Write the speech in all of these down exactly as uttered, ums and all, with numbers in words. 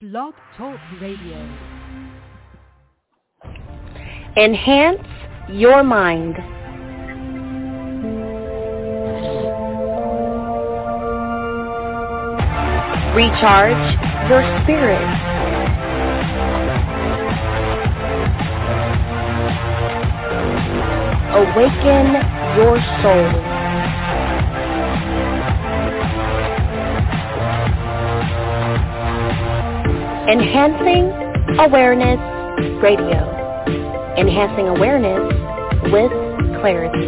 Blog Talk Radio. Enhance your mind. Recharge your spirit. Awaken your soul. Enhancing Awareness Radio. Enhancing awareness with clarity.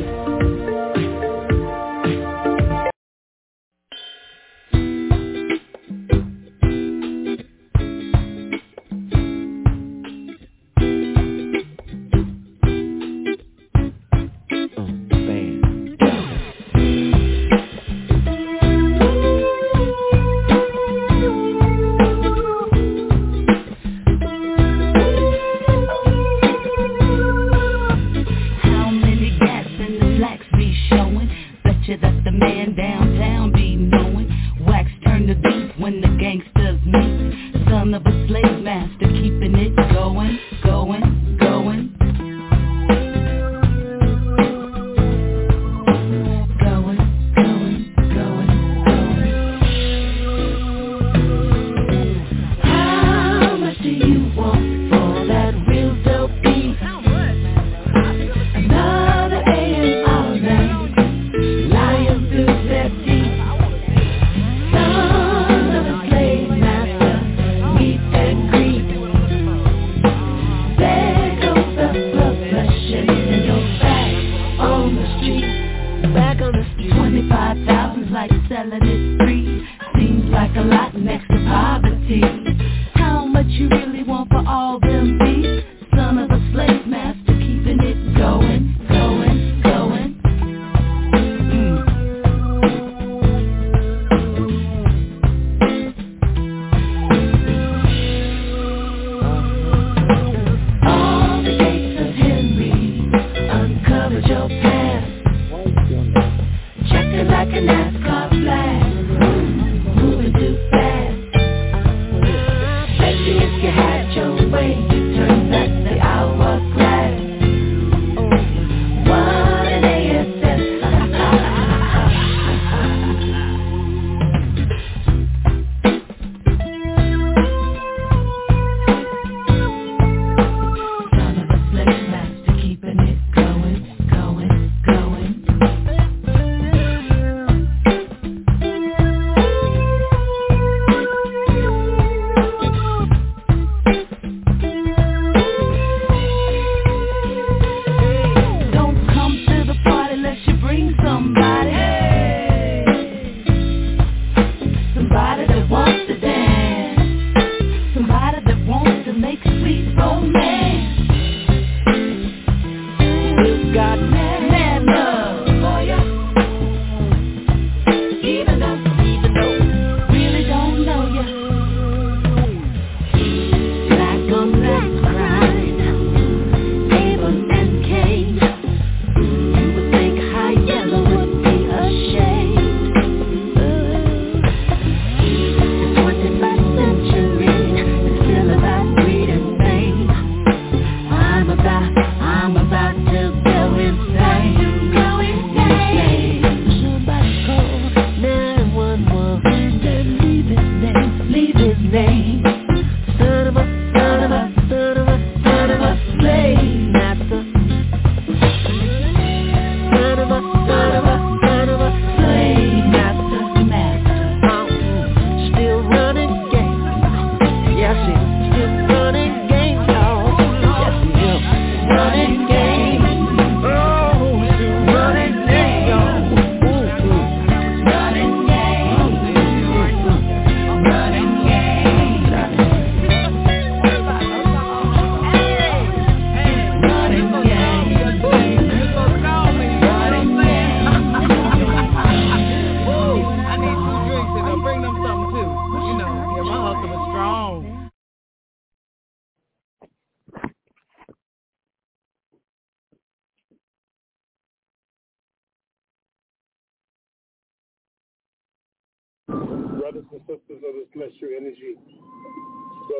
Brothers and sisters of the celestial energy,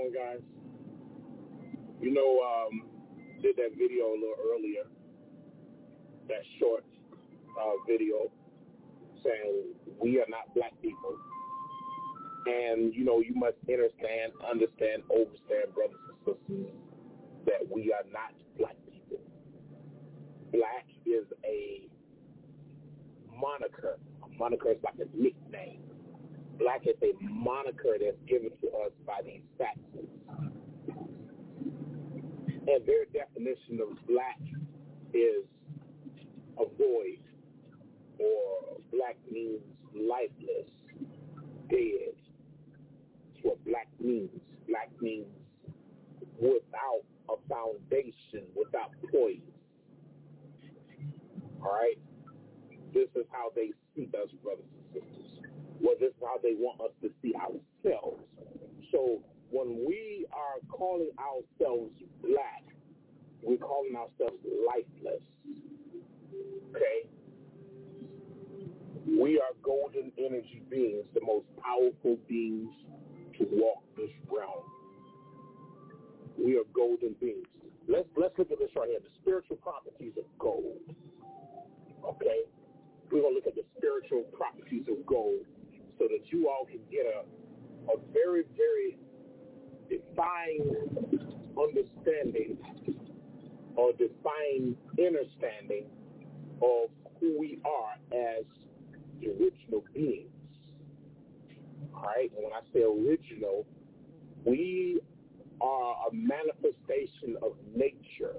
doing, guys? You know, um, did that video a little earlier, that short uh, video saying we are not black people. And, you know, you must understand, understand, overstand, brothers and sisters, that we are not black people. Black is a moniker. A moniker is like a nickname. Black is a moniker that's given to us by these Saxons. And their definition of black is a void, or black means lifeless, dead. That's what black means. Black means without a foundation, without poise. All right? This is how they see us, brothers and sisters. Well, this is how they want us to see ourselves. So when we are calling ourselves black, we're calling ourselves lifeless. Okay? We are golden energy beings, the most powerful beings to walk this realm. We are golden beings. Let's let's look at this right here. The spiritual properties of gold. Okay? We're going to look at the spiritual properties of gold so that you all can get a, a very, very defined understanding or defined understanding of who we are as the original beings. All right? And when I say original, we are a manifestation of nature.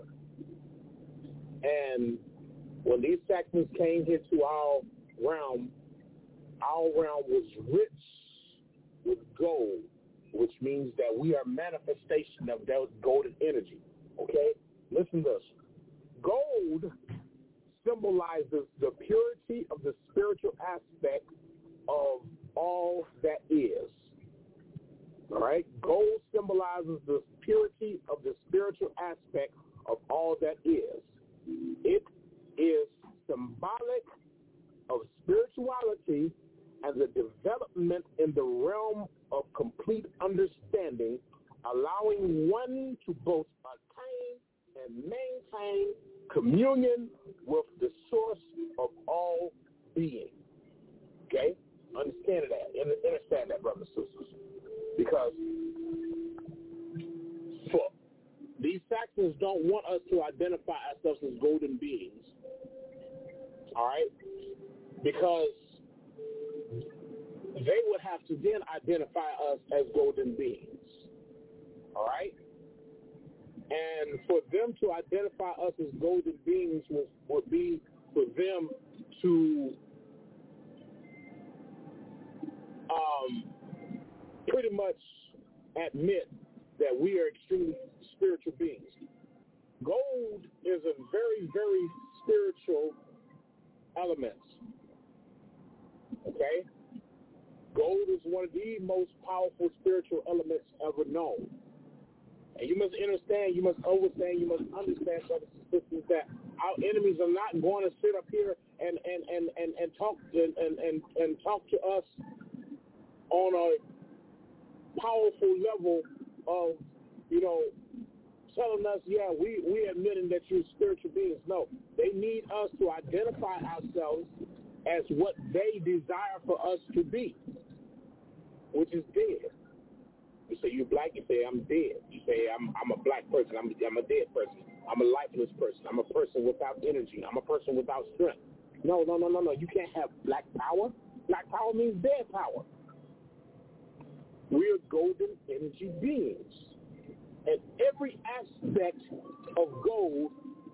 And when these Saxons came here to our realm, our realm was rich with gold, which means that we are manifestation of that golden energy. Okay? Listen to this. Gold symbolizes the purity of the spiritual aspect of all that is. All right? Gold symbolizes the purity of the spiritual aspect of all that is. It is symbolic of spirituality and the development in the realm of complete understanding, allowing one to both attain and maintain communion with the source of all being. Okay? Understand that. Understand that, brothers and sisters. Because for these Saxons don't want us to identify ourselves as golden beings. All right? Because they would have to then identify us as golden beings. All right? And for them to identify us as golden beings would, would be for them to um, pretty much admit that we are extremely spiritual beings. Gold is a very, very spiritual element. Okay? Gold is one of the most powerful spiritual elements ever known. And you must understand, you must understand, you must understand, brothers and sisters, that our enemies are not going to sit up here and and, and, and, and talk and, and, and, and talk to us on a powerful level of, you know, telling us, yeah, we, we admitting that you're spiritual beings. No, they need us to identify ourselves as what they desire for us to be, which is dead. You say you're black, you say I'm dead. You say I'm I'm a black person, I'm, I'm a dead person. I'm a lifeless person. I'm a person without energy. I'm a person without strength. No, no, no, no, no. You can't have black power. Black power means dead power. We're golden energy beings. And every aspect of gold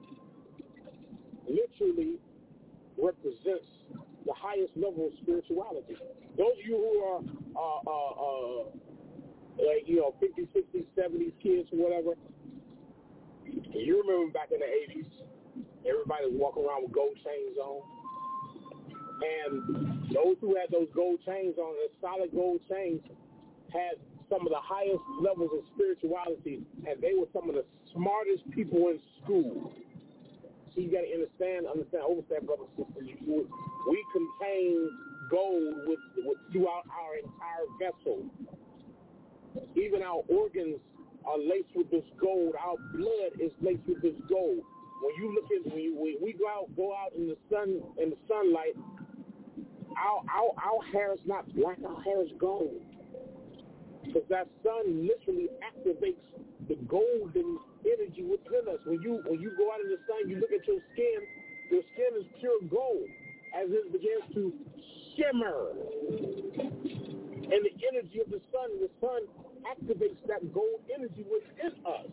literally represents the highest level of spirituality. Those of you who are, uh, uh, uh, like, you know, fifties, sixties, seventies kids or whatever, you remember back in the eighties, everybody was walking around with gold chains on. And those who had those gold chains on, the solid gold chains, had some of the highest levels of spirituality, and they were some of the smartest people in school. So you got to understand, understand, understand, brothers and sisters. We contain gold with, with, throughout our entire vessel. Even our organs are laced with this gold. Our blood is laced with this gold. When you look at, when, you, when we go out, go out in the sun, in the sunlight, our our our hair is not black. Our hair is gold. Because that sun literally activates the golden energy within us. When you when you go out in the sun, you look at your skin. Your skin is pure gold as it begins to shimmer. And the energy of the sun, the sun activates that gold energy within us.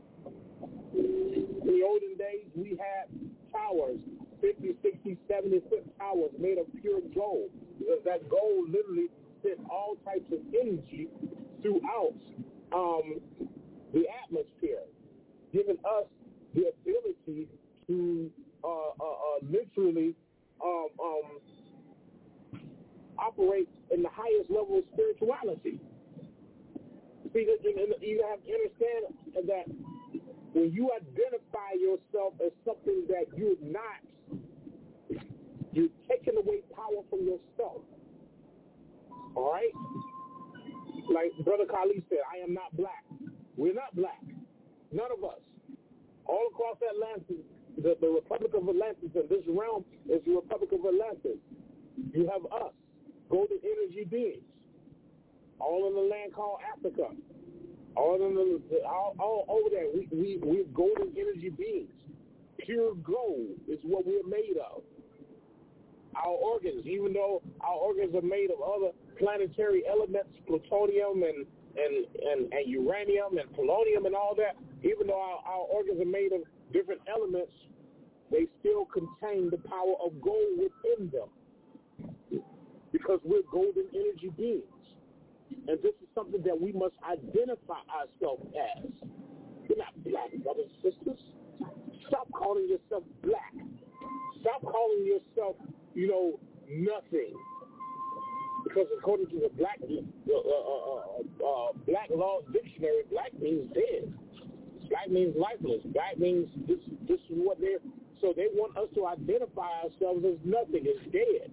In the olden days, we had towers, fifty, sixty, seventy foot towers made of pure gold. Because that gold literally sent all types of energy throughout um, the atmosphere, giving us the ability to uh, uh, uh, literally um, um, operate in the highest level of spirituality. See, you have to understand that when you identify yourself as something that you're not, you're taking away power from yourself. All right? Like Brother Khalid said, I am not black. We're not black. None of us. All across Atlantis, the, the Republic of Atlantis, and this realm is the Republic of Atlantis. You have us, golden energy beings, all in the land called Africa. All in the, all, all over there, we, we, we're golden energy beings. Pure gold is what we're made of. Our organs, even though our organs are made of other planetary elements, plutonium and, and, and, and uranium and polonium and all that, even though our, our organs are made of different elements, they still contain the power of gold within them because we're golden energy beings. And this is something that we must identify ourselves as. You're not black, brothers and sisters. Stop calling yourself black. Stop calling yourself, you know, nothing. Because according to the Black uh, uh, uh, uh, Black Law Dictionary, black means dead. Black means lifeless. Black means this, this is what they're... So they want us to identify ourselves as nothing, as dead.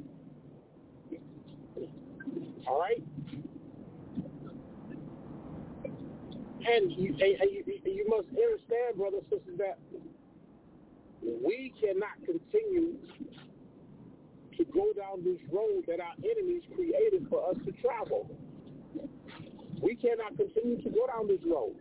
All right? And you, and you, you must understand, brothers and sisters, that we cannot continue to go down this road that our enemies created for us to travel. We cannot continue to go down this road.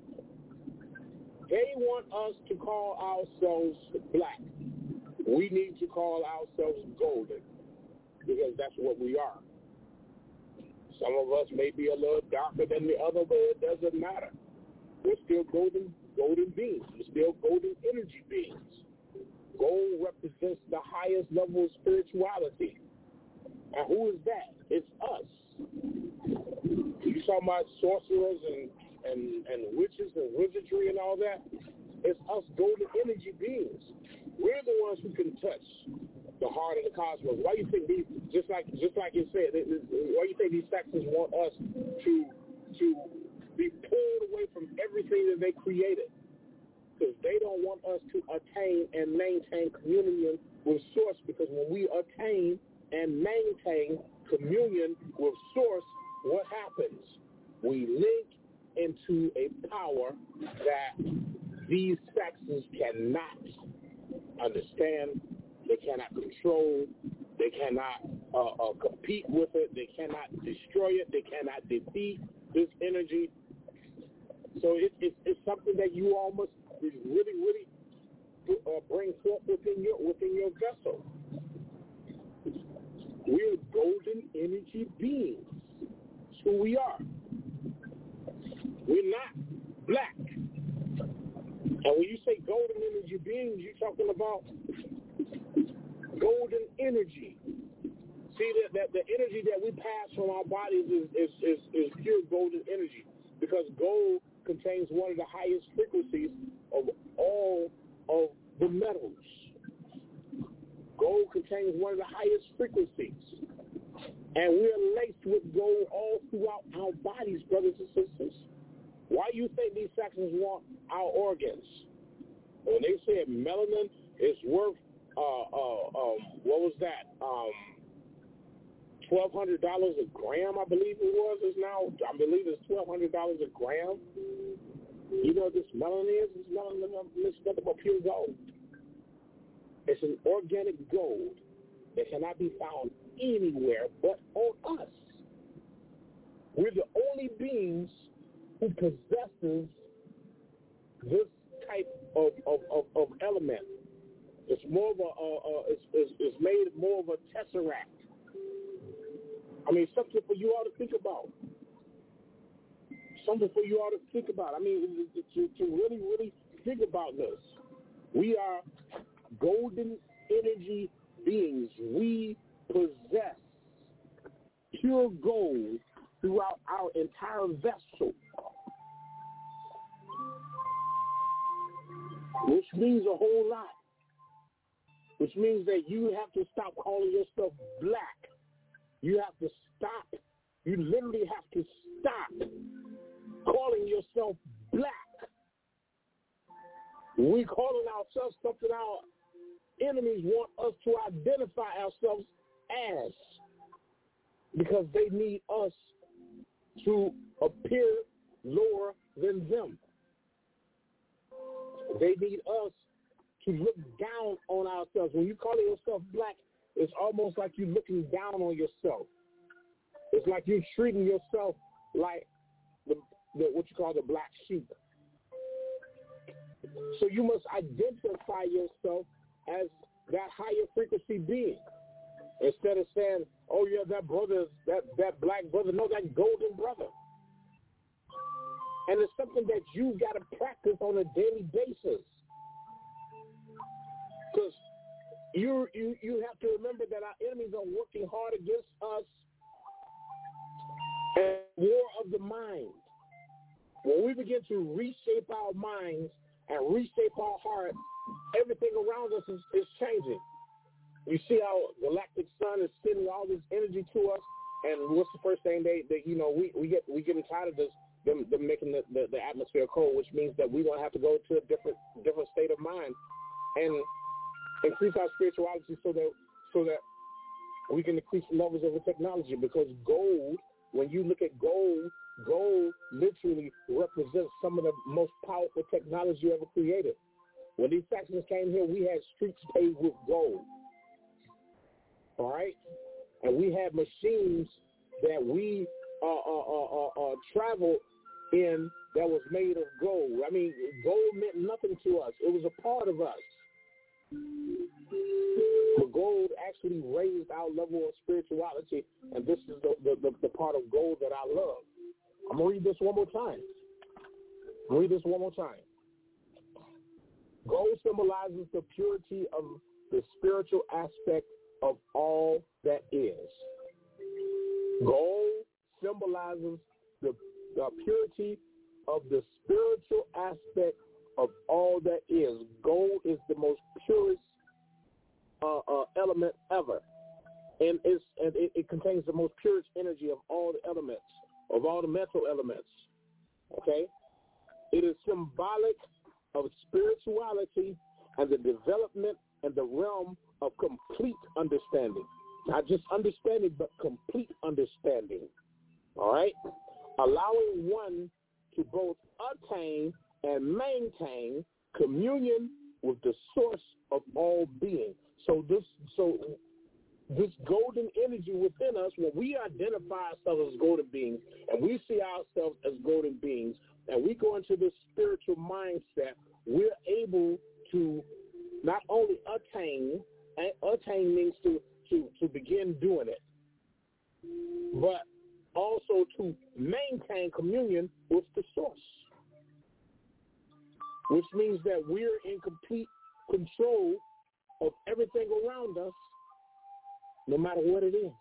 They want us to call ourselves black. We need to call ourselves golden because that's what we are. Some of us may be a little darker than the other, but it doesn't matter. We're still golden, golden beings. We're still golden energy beings. Gold represents the highest level of spirituality. And who is that? It's us. You talking about sorcerers and, and, and witches and wizardry and all that? It's us golden energy beings. We're the ones who can touch the heart of the cosmos. Why do you think these, just like just like you said, why do you think these sections want us to to be pulled away from everything that they created? Because they don't want us to attain and maintain communion with Source, because when we attain and maintain communion with Source, what happens? We link into a power that these sections cannot understand. They cannot control. They cannot uh, uh, compete with it. They cannot destroy it. They cannot defeat this energy. So it, it, it's something that you all must really, really uh, bring forth within your within your vessel. We're golden energy beings. That's who we are. We're not black. And when you say golden energy beings, you're talking about golden energy. See, that, that the energy that we pass from our bodies is, is, is, is pure golden energy, because gold contains one of the highest frequencies of all of the metals. Gold contains one of the highest frequencies. And we're laced with gold all throughout our bodies, brothers and sisters. Why do you think these sections want our organs? When they said melanin is worth Uh, uh, um, what was that? Um, twelve hundred dollars a gram, I believe it was. Is now, I believe it's twelve hundred dollars a gram. You know what this melanin is? This melanin is nothing but pure gold. It's an organic gold that cannot be found anywhere but on us. We're the only beings who possesses this type of, of, of, of element. It's more of a, uh, uh, it's, it's, it's made more of a tesseract. I mean, something for you all to think about. Something for you all to think about. I mean, to, to really, really think about this. We are golden energy beings. We possess pure gold throughout our entire vessel, which means a whole lot. Which means that you have to stop calling yourself black. You have to stop. You literally have to stop calling yourself black. We're calling ourselves something our enemies want us to identify ourselves as, because they need us to appear lower than them. They need us to look down on ourselves. When you call yourself black, it's almost like you're looking down on yourself. It's like you're treating yourself like the, the what you call the black sheep. So you must identify yourself as that higher frequency being. Instead of saying, oh yeah, that brother, that, that black brother, no, that golden brother. And it's something that you got to practice on a daily basis. Because you, you, you have to remember that our enemies are working hard against us. And war of the mind. When we begin to reshape our minds and reshape our hearts, everything around us is, is changing. You see how the galactic sun is sending all this energy to us, and what's the first thing they, they you know, we, we get we getting tired of this, them, them making the, the, the atmosphere cold, which means that we're going to have to go to a different different state of mind and increase our spirituality so that so that we can increase the levels of the technology. Because gold, when you look at gold, gold literally represents some of the most powerful technology ever created. When these Saxons came here, we had streets paved with gold. All right? And we had machines that we uh, uh, uh, uh, uh, traveled in that was made of gold. I mean, gold meant nothing to us. It was a part of us. But gold actually raised our level of spirituality, and this is the, the, the, the part of gold that I love. I'm going to read this one more time. I'll read this one more time. Gold symbolizes the purity of the spiritual aspect of all that is. Gold symbolizes the, the purity of the spiritual aspect of all that is. Gold is the most purest uh, uh, element ever, and, it's, and it, it contains the most purest energy of all the elements, of all the mental elements. Okay? It is symbolic of spirituality and the development and the realm of complete understanding. Not just understanding, but complete understanding. All right? Allowing one to both attain and maintain communion with the source of all being. So this, so this golden energy within us, when we identify ourselves as golden beings, and we see ourselves as golden beings, and we go into this spiritual mindset, we're able to not only attain, attain means to, to, to begin doing it, but also to maintain communion with the source, which means that we're in complete control of everything around us, no matter what it is.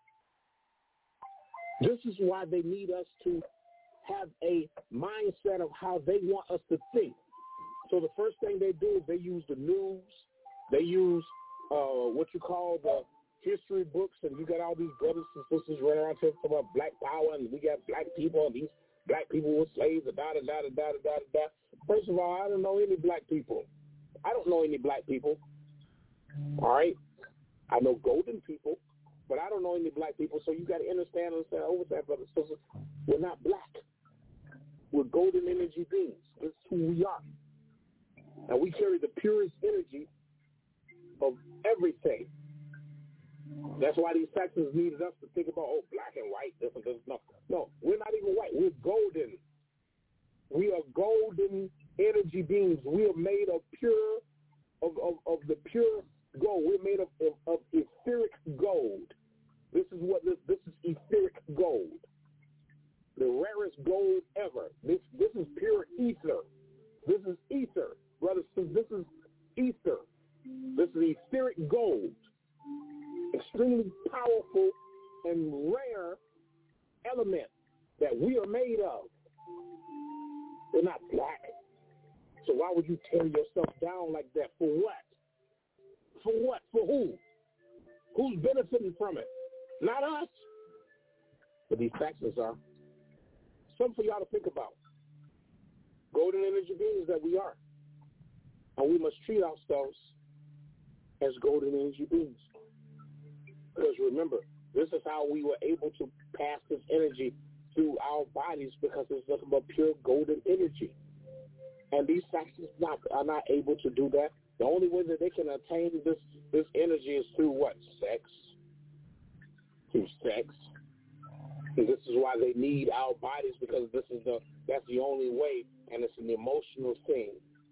This is why they need us to have a mindset of how they want us to think. So the first thing they do is they use the news. They use uh, what you call the history books, and you got all these brothers and sisters running around talking about black power, and we got black people, and these black people were slaves, and da da da da da da da da. First of all, I don't know any black people. I don't know any black people. All right? I know golden people, but I don't know any black people, so you got to understand and understand, overstand, brothers and sisters, we're not black. We're golden energy beings. This is who we are. And we carry the purest energy of everything. That's why these Saxons needed us to think about, oh, black and white, this and this. No, no, we're not even white. We're golden. We are golden energy beings. We are made of pure, of, of, of the pure gold. We're made of, of, of etheric gold. This is what this, this is etheric gold. The rarest gold ever. This this is pure ether. This is ether, brothers. This is ether. This is etheric gold. Extremely powerful and rare element that we are made of. We're not black. So why would you tear yourself down like that? For what? For what? For who? Who's benefiting from it? Not us. But these Saxons are. Something for y'all to think about. Golden energy beings that we are. And we must treat ourselves as golden energy beings. Because remember, this is how we were able to pass this energy through our bodies, because it's nothing but pure golden energy. And these Saxons not, are not able to do that. The only way that they can attain this, this energy is through what? Sex. Through sex. And this is why they need our bodies, because this is the that's the only way, and it's an emotional thing.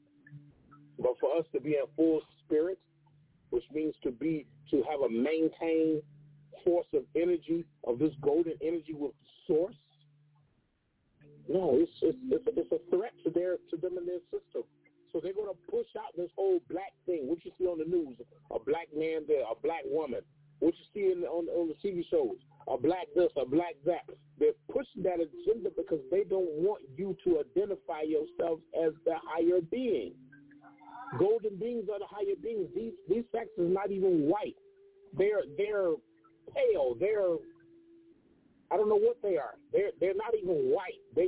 But for us to be in full spirit, which means to be to have a maintained force of energy, of this golden energy with source, no, it's it's it's a, it's a threat to their to them and their system. So they're going to push out this whole black thing. What you see on the news, a black man there, a black woman. What you see in, on, on the T V shows, a black this, a black that. They're pushing that agenda because they don't want you to identify yourself as the higher being. Golden beings are the higher beings. These these Saxons are not even white. They're they're pale. They're I don't know what they are. They're they're not even white. They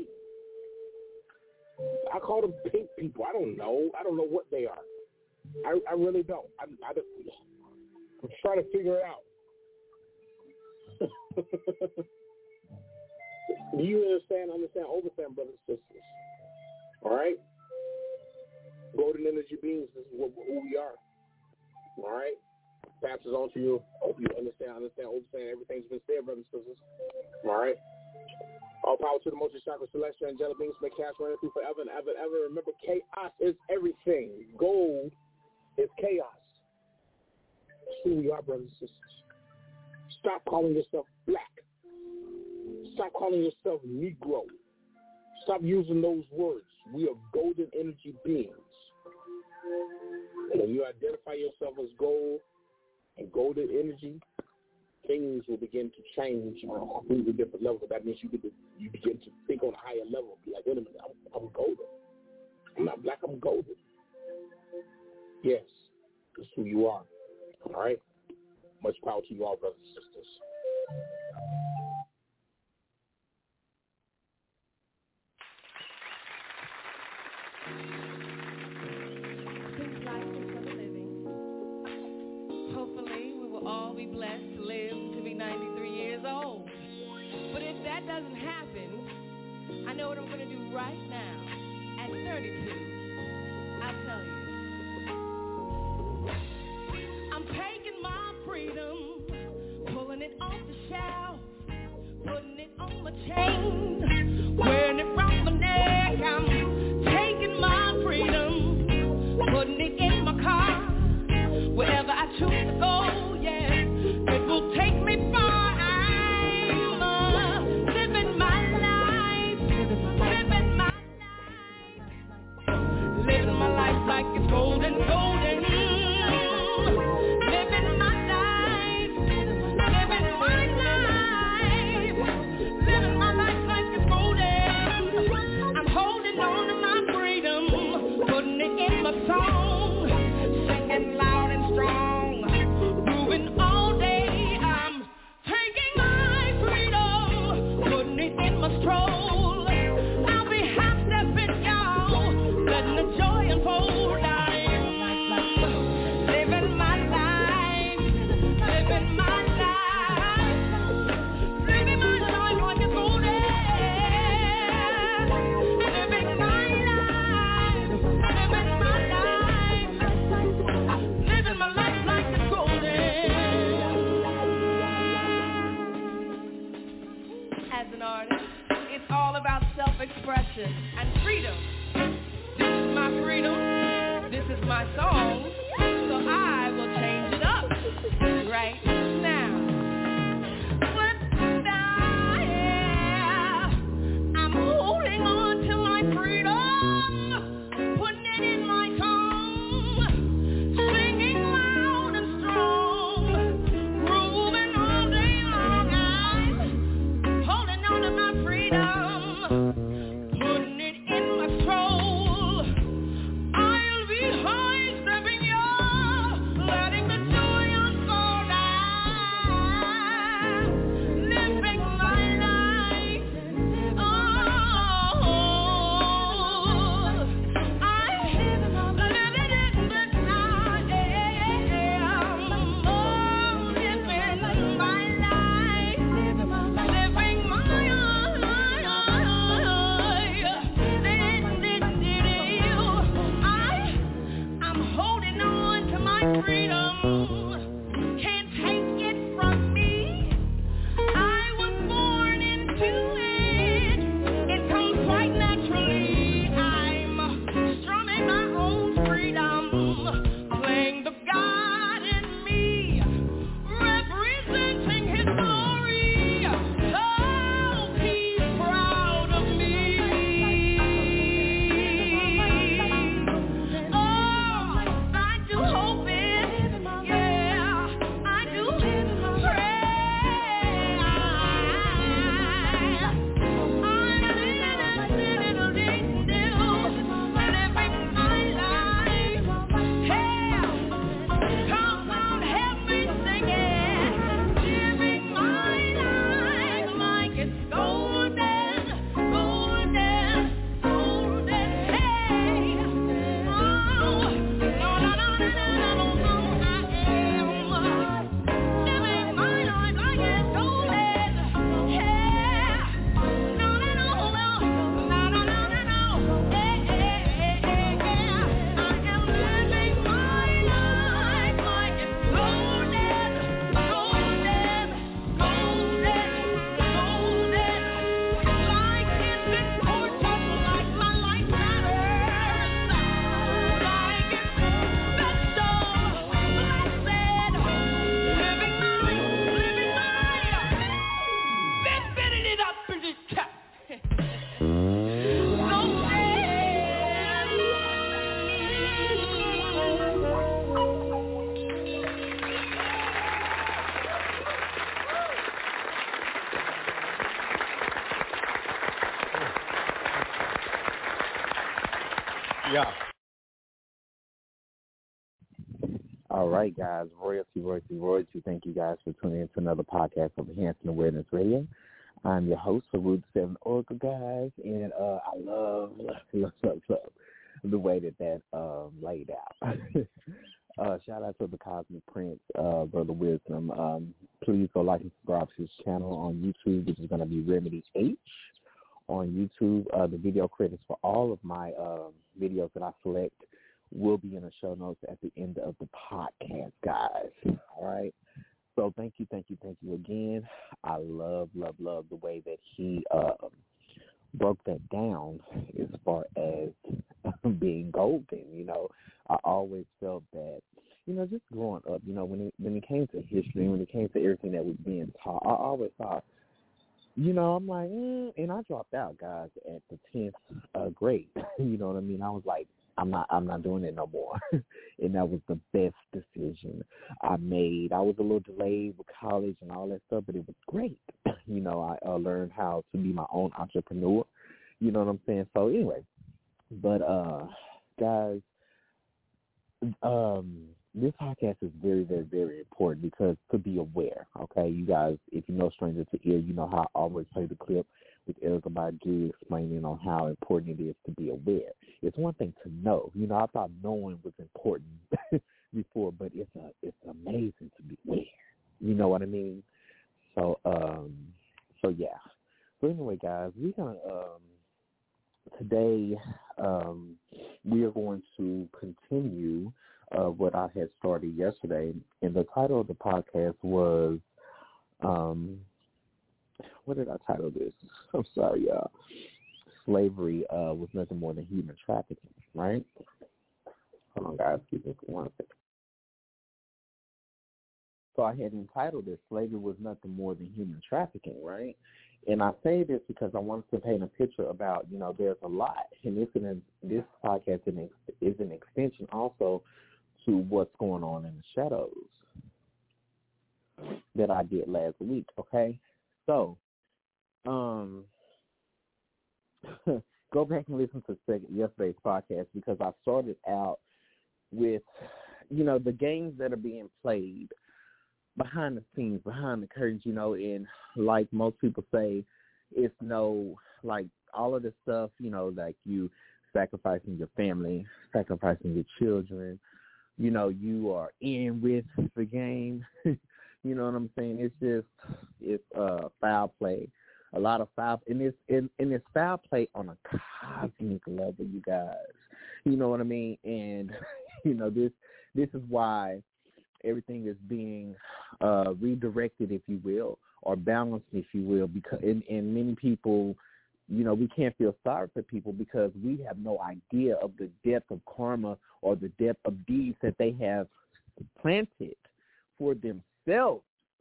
I call them pink people. I don't know. I don't know what they are. I I really don't. I, I don't, I'm trying to figure it out. Do you understand? Understand? Overstand, brothers and sisters. All right. Golden energy beings. This is what, who we are. All right. Passes on to you. Hope you understand. Understand. Understand. Everything's been said, brothers and sisters. All right. All power to the most chakra, celestial, angelic beings, make chaos running through forever and ever and ever. Remember, chaos is everything. Gold is chaos. That's who we are, brothers and sisters. Stop calling yourself black. Stop calling yourself Negro. Stop using those words. We are golden energy beings. When you identify yourself as gold and golden energy, things will begin to change on a completely different level. That means you begin to, you begin to think on a higher level. Be like, wait a minute, I'm, I'm golden. I'm not black, I'm golden. Yes, that's who you are. All right? Much power to you all, brothers and sisters. Since life is for the living, hopefully we will all be blessed to live to be ninety-three years old. But if that doesn't happen, I know what I'm going to do right now. At thirty-two, I'll tell you. I'm taking my freedom, pulling it off the shelf, putting it on my chain, wearing it around my neck. I'm taking my freedom, putting it in my car, wherever I choose to go, yes, it will take me far. I'm uh, living my life, living my life. it's all about self-expression and freedom. This is my freedom. This is my song. So I will change it up right now. Flip down, yeah. I'm holding on to my freedom, putting it in my tongue, singing loud and strong, grooving all day long. I'm holding on to my freedom, putting it in my soul. I'll be high stepping you, letting the joy unfold. I'm living my life. Oh, I'm living it now. Oh, living my life, living my life. I'm holding on to my freedom. Can't take it from me. I was born into it. It comes quite naturally. I'm strumming my own freedom, playing the God in me, representing His glory. Oh, He's proud of me. Oh, I do hope it, yeah, I do pray. I'm living my life. Hell, come on, help me sing it. Living my life like it's golden, golden, golden. Hey, oh, no, no, no, no, no, no, no, I am living my life like it's golden. Yeah, no, no, no, no, no, no, no, no, no. Hey, hey, hey, hey, yeah. I am living my life like it's golden, golden, golden, golden. Like it's important, like my life matters, like it's special, blessed. Living my, living my, been fitting it up in this cat. Yeah. All right, guys. Royalty, royalty, royalty. Thank you guys for tuning in to another podcast of Enhancing Awareness Radio. I'm your host, Root seven Oracle, guys, and uh, I love, love, love, love, love the way that that um, laid out. uh, shout out to the Cosmic Prince, uh, Brother Wisdom. Um, please go like and subscribe to his channel on YouTube, which is going to be Remedy H on YouTube. Uh, the video credits for all of my uh, videos that I select will be in the show notes at the end of the podcast, guys. All right. So thank you, thank you, thank you again. I love, love, love the way that he uh, broke that down as far as being golden. You know, I always felt that, you know, just growing up, you know, when it, when it came to history, when it came to everything that was being taught, I always thought, you know, I'm like, mm, and I dropped out, guys, at the tenth uh, grade. You know what I mean? I was like, I'm not, I'm not doing it no more. And that was the best decision I made. I was a little delayed with college and all that stuff, but it was great. You know, I uh, learned how to be my own entrepreneur. You know what I'm saying? So anyway, but uh, guys, um, this podcast is very, very, very important because to be aware, okay? You guys, if you know Stranger to Ear, you know how I always play the clip with Erica Badu explaining on how important it is to be aware. It's one thing to know. You know, I thought knowing was important before, but it's a, it's amazing to be aware. You know what I mean? So, um, so yeah. So anyway, guys, we're gonna um, today um, we are going to continue uh, what I had started yesterday, and the title of the podcast was um, what did I title this? I'm sorry, y'all. Slavery uh, was nothing more than human trafficking, right? Hold on, guys. Keep it for one second. So I had entitled this, Slavery was nothing more than human trafficking, right? And I say this because I wanted to paint a picture about, you know, there's a lot. And this, an, this podcast is an extension also to what's going on in the shadows that I did last week, okay? So, um, go back and listen to yesterday's podcast because I started out with, you know, the games that are being played behind the scenes, behind the curtains, you know, and like most people say, it's no, like all of this stuff, you know, like you sacrificing your family, sacrificing your children, you know, you are in with the game. You know what I'm saying? It's just, it's uh, foul play. A lot of foul, and it's, and, and it's foul play on a cosmic level, you guys. You know what I mean? And, you know, this this is why everything is being uh, redirected, if you will, or balanced, if you will, because and, and many people, you know, we can't feel sorry for people because we have no idea of the depth of karma or the depth of deeds that they have planted for themselves.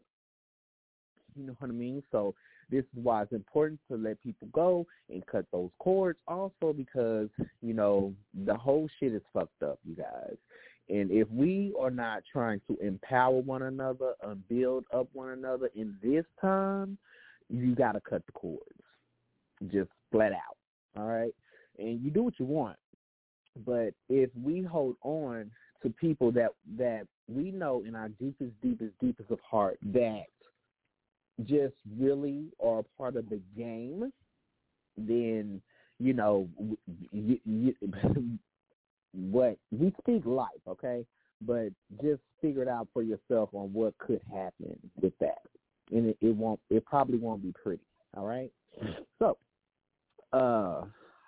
You know what I mean? So this is why it's important to let people go and cut those cords also because, you know, the whole shit is fucked up, you guys. And if we are not trying to empower one another and build up one another in this time, you got to cut the cords, just flat out, all right? And you do what you want. But if we hold on to people that, that we know in our deepest, deepest, deepest of heart that just really are a part of the game, then, you know, you, you, what we speak life, okay? But just figure it out for yourself on what could happen with that. And it, it won't, it probably won't be pretty, all right? So, uh,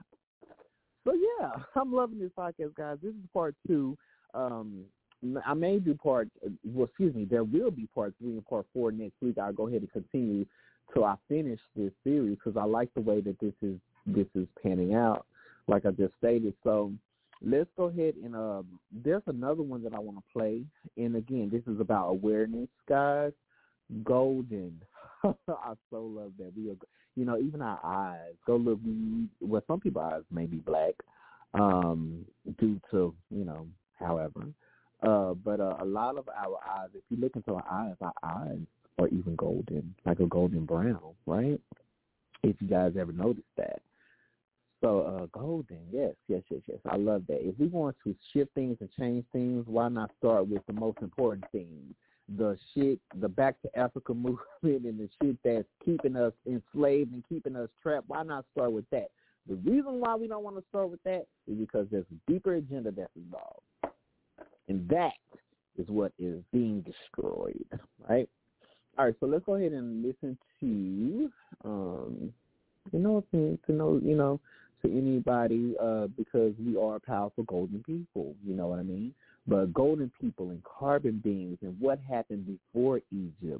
so yeah, I'm loving this podcast, guys. This is part two. Um, I may do part, well, excuse me, there will be part three and part four next week. I'll go ahead and continue till I finish this series because I like the way that this is this is panning out, like I just stated. So let's go ahead and uh, there's another one that I want to play. And again, this is about awareness, guys. Golden. I so love that. We are, you know, even our eyes. Go look. Well, some people's eyes may be black um, due to, you know, however. Uh, but uh, a lot of our eyes, if you look into our eyes, our eyes are even golden, like a golden brown, right? If you guys ever noticed that. So uh, golden, yes, yes, yes, yes. I love that. If we want to shift things and change things, why not start with the most important thing? The shit, the Back to Africa movement and the shit that's keeping us enslaved and keeping us trapped. Why not start with that? The reason why we don't want to start with that is because there's a deeper agenda that's involved. And that is what is being destroyed, right? All right, so let's go ahead and listen to, um, you know, to, to know, you know, to anybody uh, because we are powerful golden people, you know what I mean? But golden people and carbon beings and what happened before Egypt,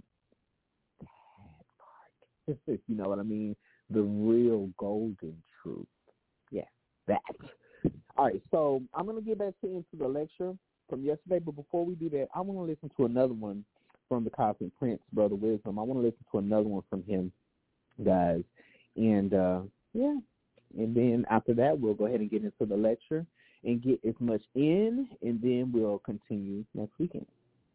that part, you know what I mean? The real golden truth. Yeah, that. All right, so I'm going to get back to into the lecture from yesterday, but before we do that, I want to listen to another one from the Cosmic Prince, Brother Wisdom. I want to listen to another one from him, guys. And, uh, yeah, and then after that, we'll go ahead and get into the lecture and get as much in, and then we'll continue next weekend.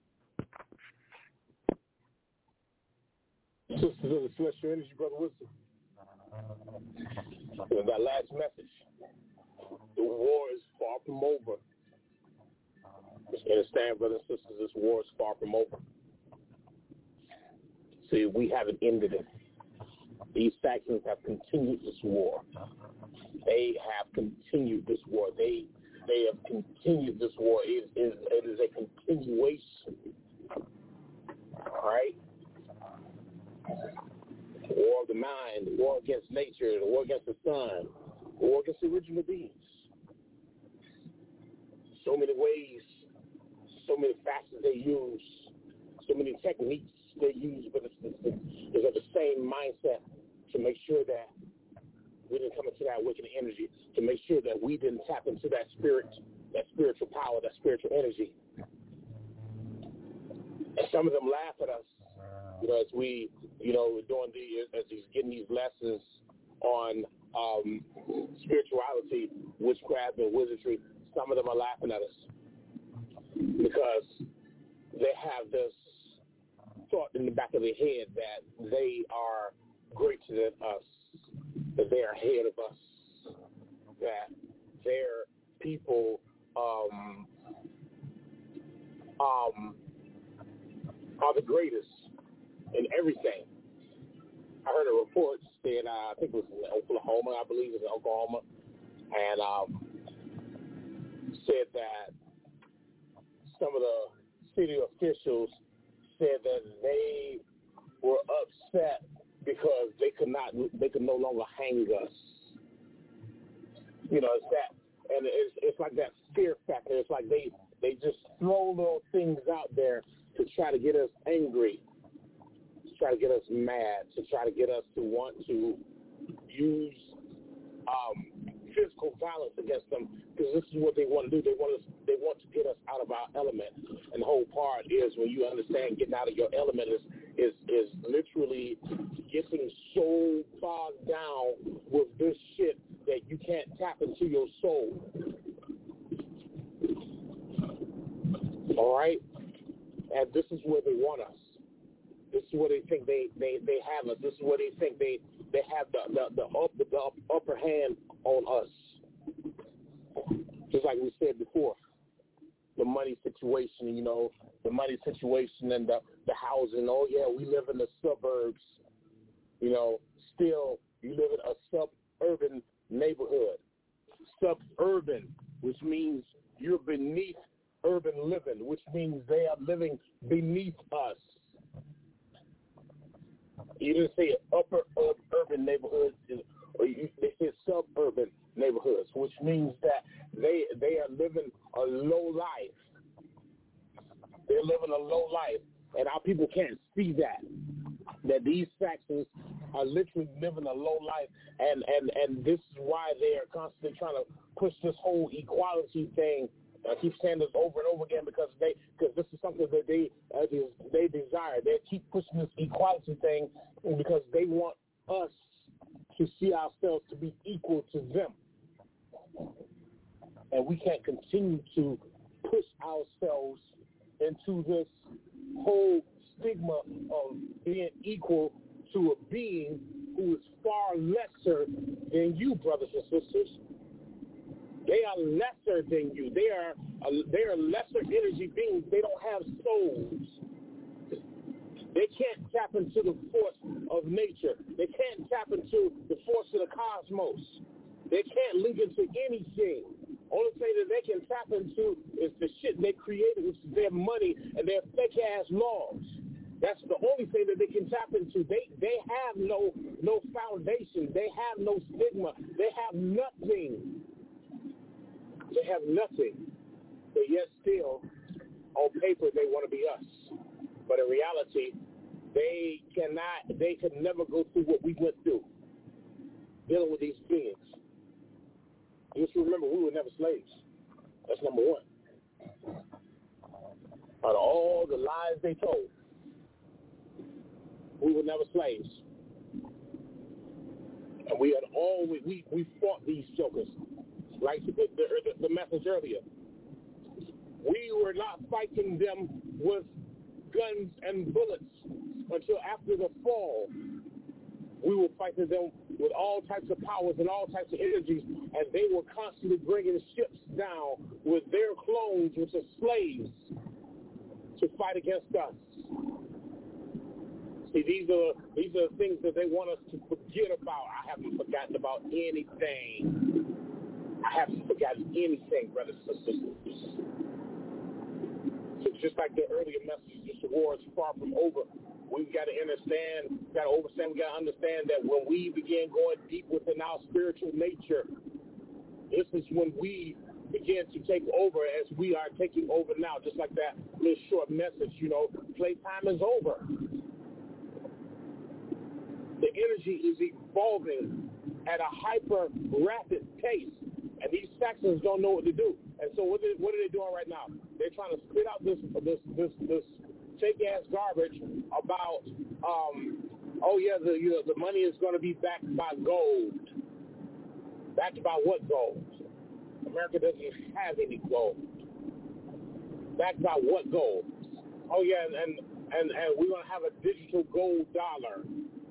Sisters of the Celestial Energy, Brother Wisdom. And that last message, the war is far from over. Just understand, brothers and sisters, this war is far from over. See, we haven't ended it. These factions have continued this war. They have continued this war. They they have continued this war. It is, it is a continuation. All right? The war of the mind, the war against nature, the war against the sun, the war against the original beings. So many ways, so many facets they use, so many techniques they use, but it's, it's, it's of the same mindset to make sure that we didn't come into that wicked energy, to make sure that we didn't tap into that spirit, that spiritual power, that spiritual energy. And some of them laugh at us, you know, as we, you know, doing the, as he's getting these lessons on um, spirituality, witchcraft, and wizardry. Some of them are laughing at us because they have this thought in the back of their head that they are greater than us, that they are ahead of us, that they're people um, um, are the greatest in everything. I heard a report saying, uh, I think it was in Oklahoma, I believe it was in Oklahoma, and um, said that some of the city officials said that they were upset because they could not, they could no longer hang us. You know, it's that, and it's, it's like that fear factor. It's like they, they just throw little things out there to try to get us angry, to try to get us mad, to try to get us to want to use um, physical violence against them, because this is what they want to do. They want us, they want to get us out of our element. And the whole part is when you understand getting out of your element is is, is literally getting so bogged down with this shit that you can't tap into your soul. All right? And this is where they want us. This is where they think they, they, they have us. This is where they think they, they have the the, the, up, the upper hand on us. Just like we said before, the money situation, you know, the money situation and the, the housing. Oh, yeah, we live in the suburbs. You know, still, you live in a suburban neighborhood. Suburban, which means you're beneath urban living, which means they are living beneath us. You didn't say upper urban neighborhoods, or you, they said suburban neighborhoods, which means that they they are living a low life. They're living a low life, and our people can't see that. That these factions are literally living a low life, and, and, and this is why they are constantly trying to push this whole equality thing. I keep saying this over and over again because they because this is something that they uh, they desire. They keep pushing this equality thing because they want us to see ourselves to be equal to them, and we can't continue to push ourselves into this whole stigma of being equal to a being who is far lesser than you, brothers and sisters. They are lesser than you. They are uh, they are lesser energy beings. They don't have souls. They can't tap into the force of nature. They can't tap into the force of the cosmos. They can't link into anything. Only thing that they can tap into is the shit they created, which is their money and their fake-ass laws. That's the only thing that they can tap into. They they have no no foundation. They have no stigma. They have nothing. They have nothing, but yet still, on paper, they want to be us. But in reality, they cannot, they can never go through what we went through, dealing with these beings. Just remember, we were never slaves. That's number one. Out of all the lies they told, we were never slaves. And we had always, we, we fought these jokers. Like the, the, the message earlier, we were not fighting them with guns and bullets until after the fall. We were fighting them with all types of powers and all types of energies, and they were constantly bringing ships down with their clones, which are slaves, to fight against us. See, these are these are things that they want us to forget about. I haven't forgotten about anything. I haven't forgotten anything, brothers and sisters. So just like the earlier message, the war is far from over. We've got to understand, got to understand, we got to understand that when we begin going deep within our spiritual nature, this is when we begin to take over as we are taking over now. Just like that little short message, you know, playtime is over. energy is evolving at a hyper rapid pace, and these Saxons don't know what to do. And so what, they, what are they doing right now? They're trying to spit out this this this this fake ass garbage about um oh yeah the you know, the money is going to be backed by gold. Backed by what gold? America doesn't have any gold. Backed by what gold? Oh yeah, and and and, and we're going to have a digital gold dollar.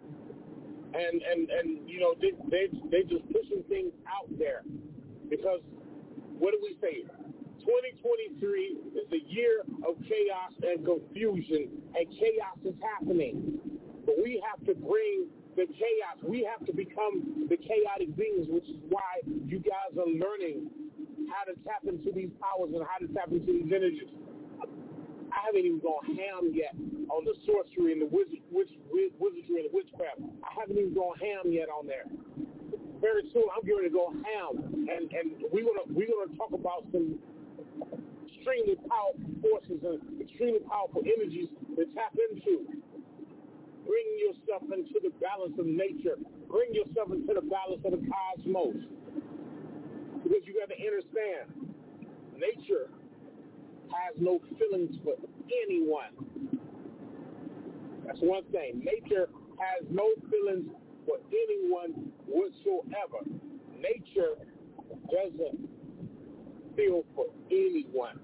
And, and, and you know, they, they, they just pushing things out there because what do we say? twenty twenty-three is the year of chaos and confusion, and chaos is happening. But we have to bring the chaos. We have to become the chaotic beings, which is why you guys are learning how to tap into these powers and how to tap into these energies. I haven't even gone ham yet on the sorcery and the wizard, witch, wizardry and the witchcraft. I haven't even gone ham yet on there. Very soon, I'm going to go ham, and, and we're gonna we're gonna talk about some extremely powerful forces and extremely powerful energies to tap into. Bring yourself into the balance of nature. Bring yourself into the balance of the cosmos, because you got to understand, nature has no feelings for anyone. That's one thing. Nature has no feelings for anyone whatsoever. Nature doesn't feel for anyone.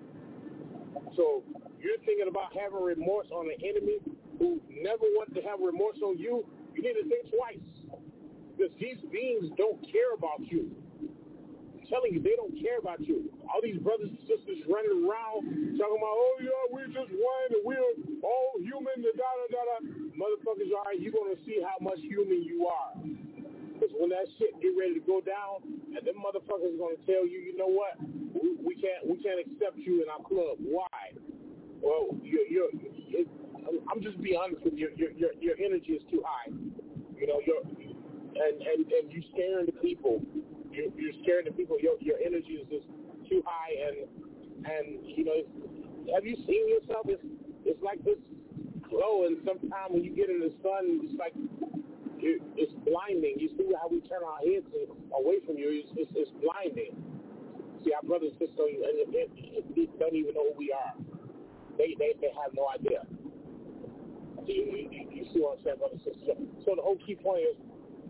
So you're thinking about having remorse on an enemy who never wanted to have remorse on you, you need to think twice. Because these beings don't care about you. Telling you, they don't care about you. All these brothers and sisters running around talking about, oh yeah, we're just one and we're all human, da da da da. Motherfuckers, all right, you're going to see how much human you are. Because when that shit get ready to go down, and them motherfuckers are going to tell you, you know what, we, we can't we can't accept you in our club. Why? Well, you're, you're it, I'm just being honest with you. Your your your energy is too high. You know, you're and and and you scaring the people. You're, you're scaring the people. Your your energy is just too high, and and you know, have you seen yourself? It's it's like this glow, and sometimes when you get in the sun, it's like it, it's blinding. You see how we turn our heads away from you? It's it's, it's blinding. See, our brothers and sisters don't even, don't even know who we are. They they they have no idea. You, you, you see what I'm saying, brothers and sisters? So the whole key point is,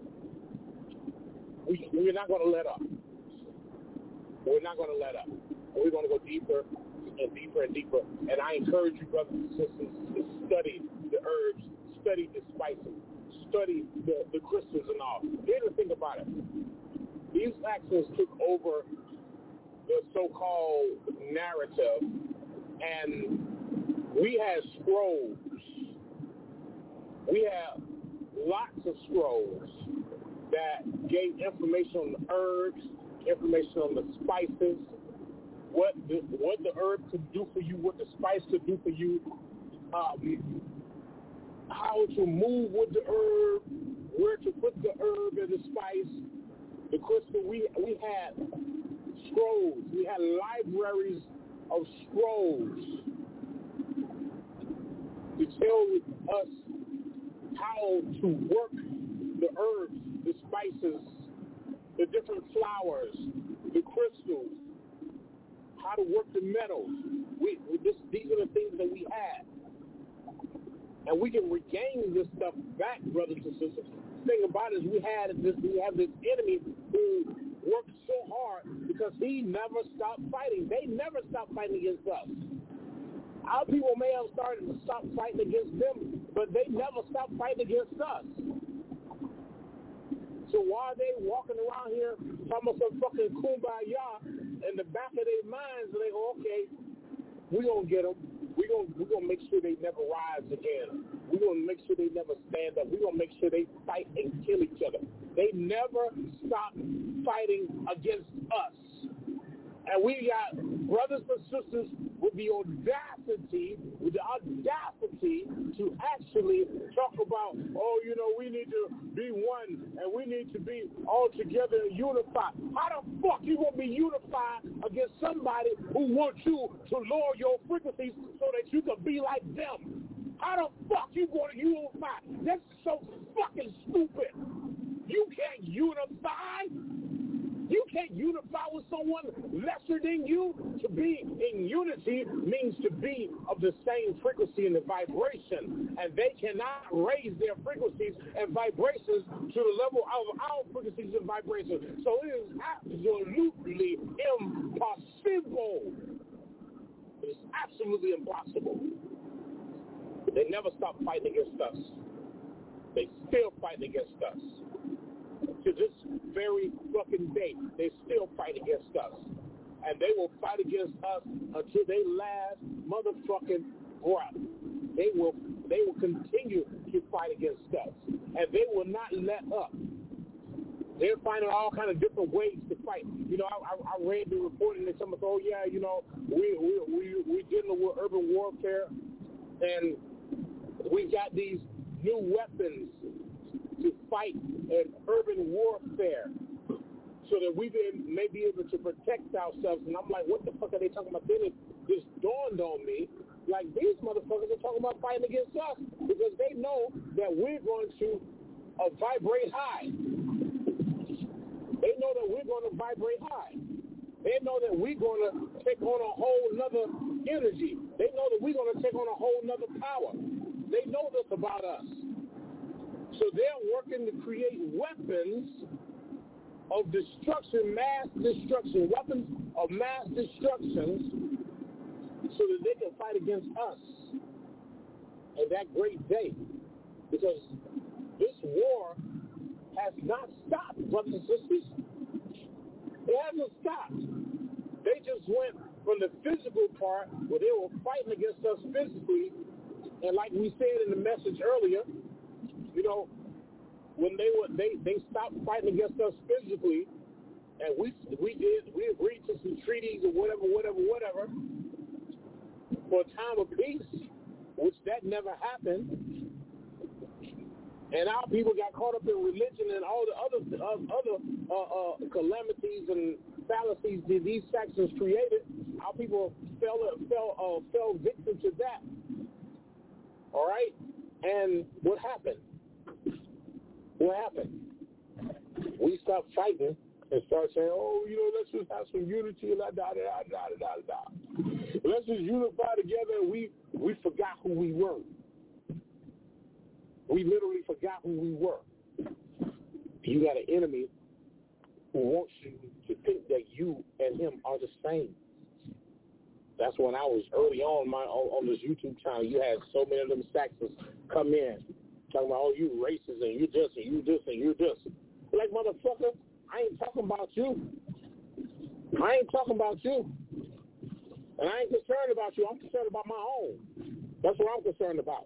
We, we're not going to let up. We're not going to let up. We're going to go deeper and deeper and deeper. And I encourage you, brothers and sisters, to study the herbs, study the spices, study the, the crystals and all. Here's the thing about it. These Saxons took over the so-called narrative, and we had scrolls. We have lots of scrolls that gave information on the herbs, information on the spices, what the, what the herb could do for you, what the spice could do for you, um, how to move with the herb, where to put the herb and the spice, the crystal. We we had scrolls. We had libraries of scrolls to tell us how to work the herbs, the spices, the different flowers, the crystals, how to work the metals. We, we this, these are the things that we had. And we can regain this stuff back, brothers and sisters. The thing about it is we had this we have this enemy who worked so hard because he never stopped fighting. They never stopped fighting against us. Our people may have started to stop fighting against them, but they never stopped fighting against us. So while they walking around here talking about some fucking kumbaya, in the back of their minds, they go, okay, we're going to get them. We're going we're gonna make sure they never rise again. We're going to make sure they never stand up. We're going to make sure they fight and kill each other. They never stop fighting against us. And we got brothers and sisters with the audacity, with the audacity to actually talk about, oh, you know, we need to be one and we need to be all together and unified. How the fuck you gonna be unified against somebody who wants you to lower your frequencies so that you can be like them? How the fuck you going to unify? That's so fucking stupid. You can't unify. You can't unify with someone lesser than you. To be in unity means to be of the same frequency and the vibration. And they cannot raise their frequencies and vibrations to the level of our frequencies and vibrations. So it is absolutely impossible. It's absolutely impossible. They never stop fighting against us. They still fight against us. To this very fucking day, they still fight against us. And they will fight against us until they last motherfucking breath. They will they will continue to fight against us. And they will not let up. They're finding all kind of different ways to fight. You know, I, I, I read the reporting that someone said, oh, yeah, you know, we, we, we, we're dealing with urban warfare, and we got these new weapons to fight in urban warfare so that we may be able to protect ourselves. And I'm like, what the fuck are they talking about? Then it just dawned on me, like, these motherfuckers are talking about fighting against us because they know that we're going to uh, vibrate high. They know that we're going to vibrate high. They know that we're going to take on a whole nother energy. They know that we're going to take on a whole nother power. They know this about us. So they're working to create weapons of destruction, mass destruction, weapons of mass destruction so that they can fight against us in that great day. Because this war has not stopped, brothers and sisters. It hasn't stopped. They just went from the physical part where they were fighting against us physically, and like we said in the message earlier, you know, when they were they, they stopped fighting against us physically, and we we did we agreed to some treaties or whatever, whatever, whatever, for a time of peace, which that never happened. And our people got caught up in religion and all the other uh, other uh, uh, calamities and fallacies that these factions created. Our people fell fell uh, fell victim to that. All right, and what happened? What happened? We stopped fighting and started saying, "Oh, you know, let's just have some unity." Da da da da da da. Let's just unify together. And we we forgot who we were. We literally forgot who we were. You got an enemy who wants you to think that you and him are the same. That's when I was early on my on, on this YouTube channel. You had so many of them Saxons come in talking about, oh, you racist and you this and you this and you this. Like, motherfucker, I ain't talking about you. I ain't talking about you. And I ain't concerned about you. I'm concerned about my own. That's what I'm concerned about.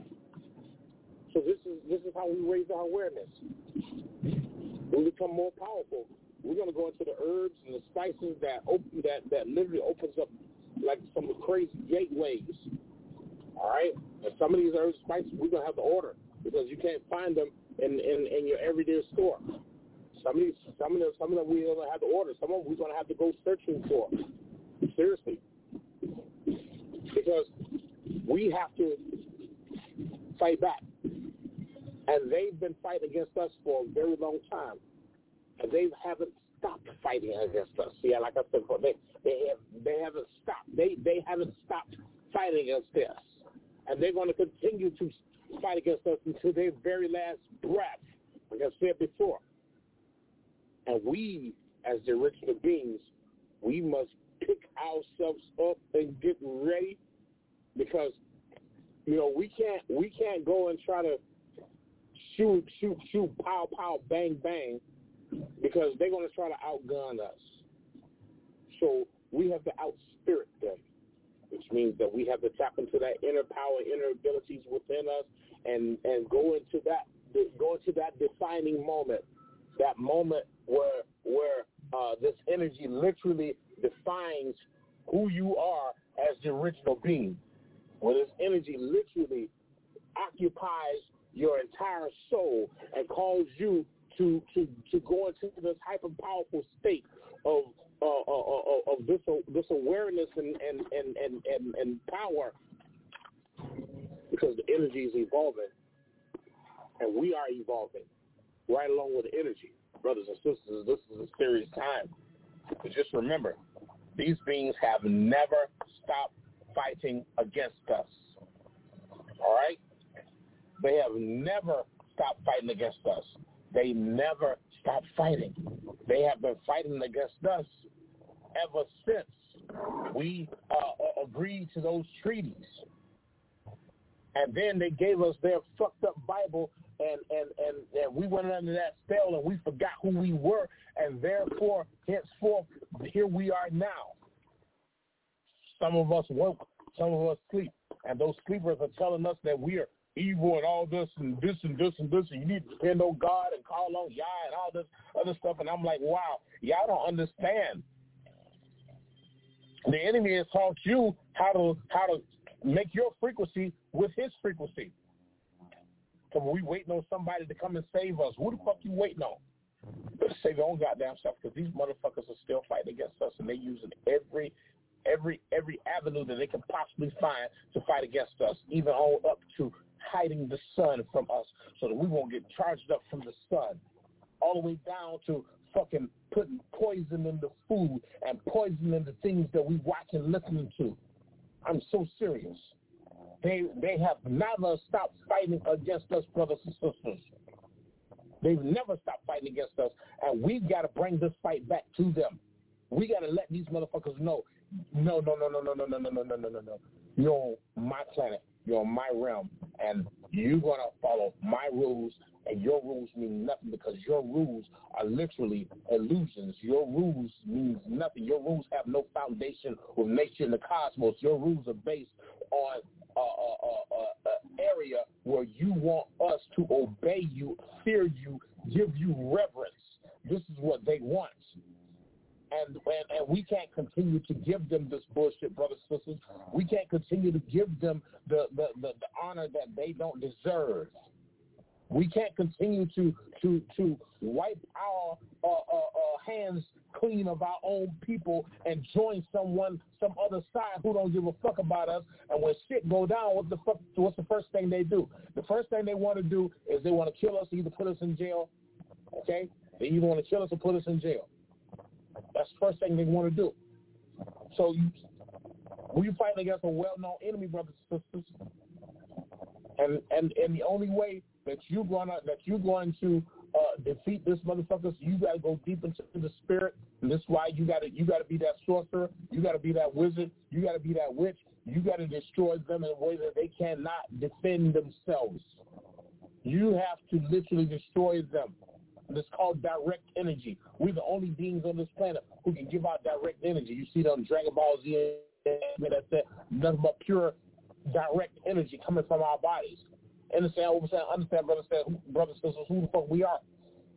So this is this is how we raise our awareness. We become more powerful. We're going to go into the herbs and the spices that open that, that literally opens up like some crazy gateways. All right? And some of these herbs and spices we're going to have to order because you can't find them in, in, in your everyday store. Some of these, some of them, some of them we're going to have to order. Some of them we're going to have to go searching for. Seriously. Because we have to fight back. And they've been fighting against us for a very long time. And they haven't stopped fighting against us. Yeah, like I said before, they, they, have, they haven't stopped. They, they haven't stopped fighting against us. And they're going to continue to fight against us until their very last breath, like I said before. And we, as the original beings, we must pick ourselves up and get ready because, you know, we can't we can't go and try to shoot, shoot, shoot, pow, pow, bang, bang, because they're going to try to outgun us. So we have to outspirit them, which means that we have to tap into that inner power, inner abilities within us, and, and go into that go into that defining moment, that moment where where uh, this energy literally defines who you are as the original being, where this energy literally occupies your entire soul and cause you to to, to go into this hyper powerful state of uh, uh, of this uh, this awareness and and, and, and, and and power because the energy is evolving, and we are evolving right along with the energy. Brothers and sisters, this is a serious time. But just remember, these beings have never stopped fighting against us. All right? They have never stopped fighting against us. They never stopped fighting. They have been fighting against us ever since we uh, agreed to those treaties. And then they gave us their fucked up Bible, and, and, and, and we went under that spell, and we forgot who we were, and therefore, henceforth, here we are now. Some of us woke, some of us sleep, and those sleepers are telling us that we are evil and all this and this and this and this, and you need to depend on God and call on Yah and all this other stuff. And I'm like, wow, y'all don't understand. The enemy has taught you how to how to make your frequency with his frequency. So we waiting on somebody to come and save us. Who the fuck you waiting on? Let's save your own goddamn self, because these motherfuckers are still fighting against us, and they're using every every every avenue that they can possibly find to fight against us, even all up to hiding the sun from us so that we won't get charged up from the sun, all the way down to fucking putting poison in the food and poison in the things that we watch and listen to. I'm so serious. They they have never stopped fighting against us, brothers and sisters. They've never stopped fighting against us, and we've got to bring this fight back to them. We got to let these motherfuckers know, no, no, no, no, no, no, no, no, no, no, no, no, no. You're on my planet. You're on my realm, and you're going to follow my rules, and your rules mean nothing because your rules are literally illusions. Your rules means nothing. Your rules have no foundation with nature and the cosmos. Your rules are based on an uh, uh, uh, uh, area where you want us to obey you, fear you, give you reverence. This is what they want. And, and and we can't continue to give them this bullshit, brothers and sisters. We can't continue to give them the, the, the, the honor that they don't deserve. We can't continue to to to wipe our uh, uh, uh, hands clean of our own people and join someone, some other side who don't give a fuck about us. And when shit go down, what the fuck? What's the first thing they do? The first thing they want to do is they want to kill us, either put us in jail. Okay, they either want to kill us or put us in jail. That's the first thing they want to do. So you, when you fighting against a well-known enemy, brothers and sisters, and and and the only way that you gonna that you're going to uh, defeat this motherfucker, so you gotta go deep into the spirit, and that's why you gotta you gotta be that sorcerer, you gotta be that wizard, you gotta be that witch, you gotta destroy them in a way that they cannot defend themselves. You have to literally destroy them. And it's called direct energy. We're the only beings on this planet who can give out direct energy. You see them Dragon Ball Z, that's that, nothing but pure direct energy coming from our bodies. Understand what I'm saying? Understand, brothers, brothers, sisters, who the fuck we are.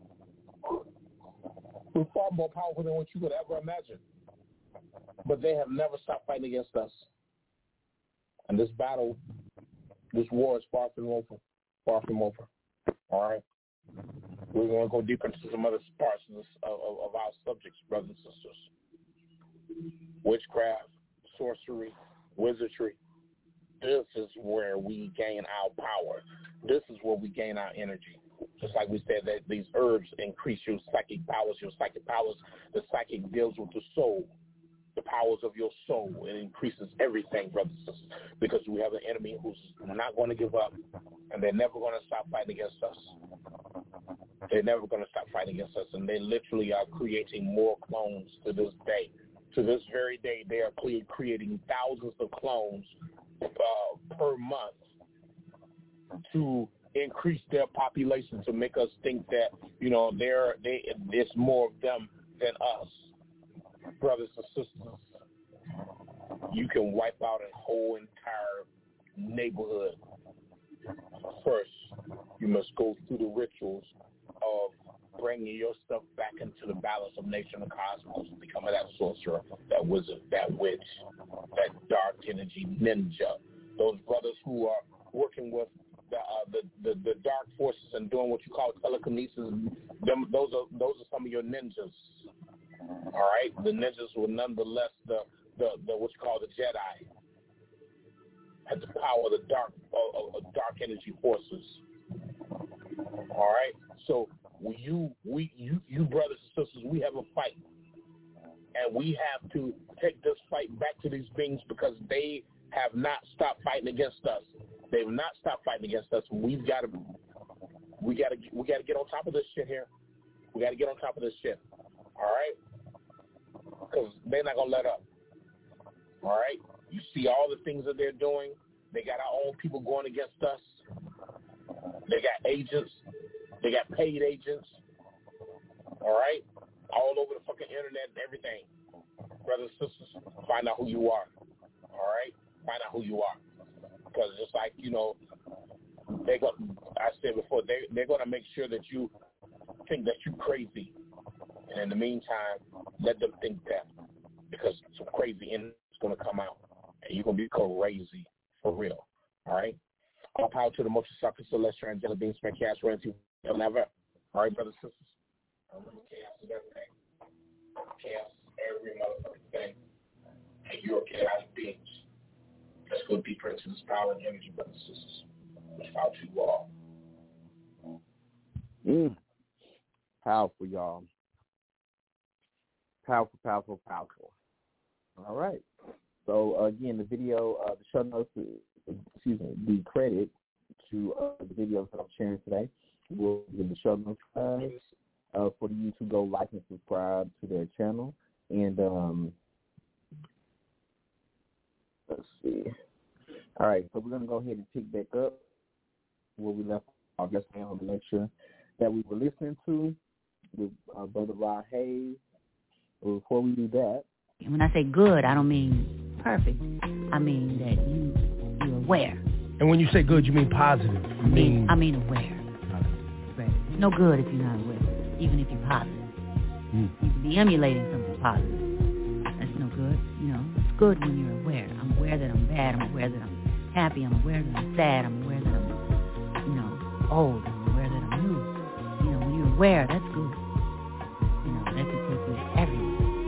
We're far more powerful than what you could ever imagine. But they have never stopped fighting against us. And this battle, this war is far from over. Far from over. All right? We're going to go deeper into some other parts of, this, of, of our subjects, brothers and sisters. Witchcraft, sorcery, wizardry. This is where we gain our power. This is where we gain our energy. Just like we said that these herbs increase your psychic powers. Your psychic powers, the psychic deals with the soul, the powers of your soul. It increases everything, brothers and sisters, because we have an enemy who's not going to give up, and they're never going to stop fighting against us. They're never going to stop fighting against us, and they literally are creating more clones to this day. To this very day, they are creating thousands of clones uh, per month to increase their population, to make us think that, you know, they're, they, it's more of them than us. Brothers and sisters, you can wipe out a whole entire neighborhood. First, you must go through the rituals of bringing your stuff back into the balance of nature and the cosmos, becoming that sorcerer, that wizard, that witch, that dark energy ninja. Those brothers who are working with the, uh, the, the the dark forces and doing what you call telekinesis, them, those are those are some of your ninjas. All right, the ninjas were nonetheless the the, the what you call the Jedi. has the power of the dark, of, of dark energy forces. All right. So you, we, you, you brothers and sisters, we have a fight, and we have to take this fight back to these beings because they have not stopped fighting against us. They've not stopped fighting against us. We've got to, we got to, we got to get on top of this shit here. We got to get on top of this shit. All right. Because they're not gonna let up. All right. You see all the things that they're doing. They got our own people going against us. They got agents. They got paid agents. All right. All over the fucking internet and everything. Brothers and sisters, find out who you are. All right. Find out who you are. Because just like, you know, they go. I said before, they they're gonna make sure that you think that you're crazy. And in the meantime, let them think that, because some crazy in is going to come out, and you're going to be crazy for real. All right? All power to the most sucker, celestial, angelic beings, man, chaos, royalty, never. All right, brothers and sisters? Remember, chaos is everything. Chaos is every motherfucking thing. And you're chaotic beings. Let's go deeper into this power and energy, brothers and sisters. Let's power to you all. Mm. Powerful, y'all. Powerful, powerful, powerful. All right. So, uh, again, the video, uh, the show notes, uh, excuse me, the credit to uh, the videos that I'm sharing today will be in the show notes guys, uh, for you to go like and subscribe to their channel. And um, let's see. All right. So we're going to go ahead and pick back up where we left off yesterday on the lecture that we were listening to with uh, Brother Rod Hayes. Well, before we do that, and when I say good, I don't mean perfect. I mean that you you're aware. And when you say good, you mean positive. You I mean, mean I mean aware. Right. It's no good if you're not aware, even if you're positive. Mm. You can be emulating something positive. That's no good. You know, it's good when you're aware. I'm aware that I'm bad. I'm aware that I'm happy. I'm aware that I'm sad. I'm aware that I'm, you know, old. I'm aware that I'm new. You know, when you're aware, that's good. You know, that can take you everywhere.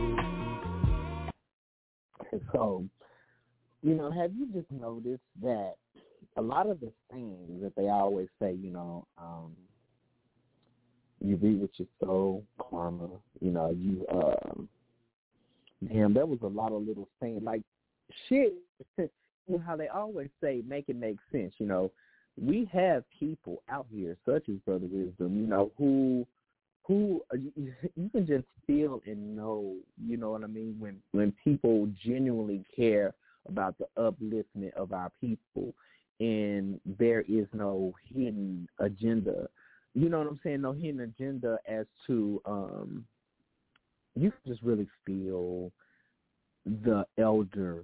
So, you know, have you just noticed that a lot of the things that they always say, you know, um, you read what you sow, karma, you know, you, um, damn, there was a lot of little things, like, shit, you know how they always say, make it make sense, you know. We have people out here, such as Brother Wisdom, you know, who who you can just feel and know, you know what I mean, when, when people genuinely care about the upliftment of our people and there is no hidden agenda. You know what I'm saying? No hidden agenda as to, um, you can just really feel the elder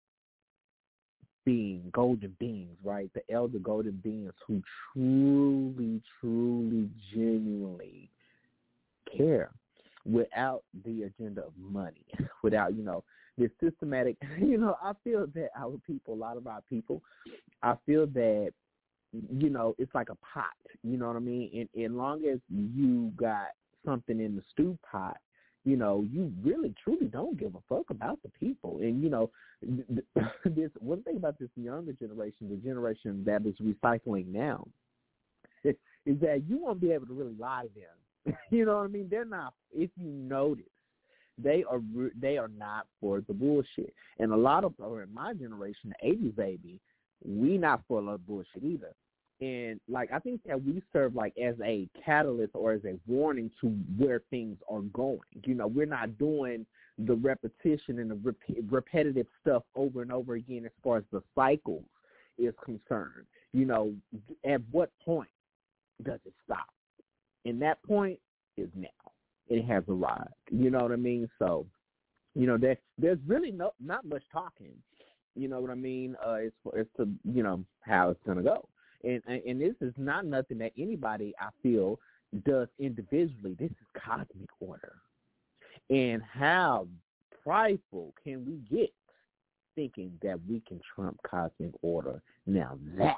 being, golden beings, right? The elder golden beings who truly, truly, genuinely care without the agenda of money, without, you know, this systematic, you know, I feel that our people, a lot of our people, I feel that, you know, it's like a pot, you know what I mean? And as long as you got something in the stew pot, you know, you really, truly don't give a fuck about the people. And, you know, this one thing about this younger generation, the generation that is recycling now, is that you won't be able to really lie to them. You know what I mean? They're not, if you notice, they are they are not for the bullshit. And a lot of, or in my generation, the eighties baby, we not for the bullshit either. And, like, I think that we serve, like, as a catalyst or as a warning to where things are going. You know, we're not doing the repetition and the rep- repetitive stuff over and over again as far as the cycles is concerned. You know, at what point does it stop? And that point is now. It has arrived. You know what I mean? So, you know, there, there's really no not much talking. You know what I mean? Uh, it's, it's to, you know, how it's going to go. And, and this is not nothing that anybody, I feel, does individually. This is cosmic order. And how prideful can we get thinking that we can trump cosmic order? Now that.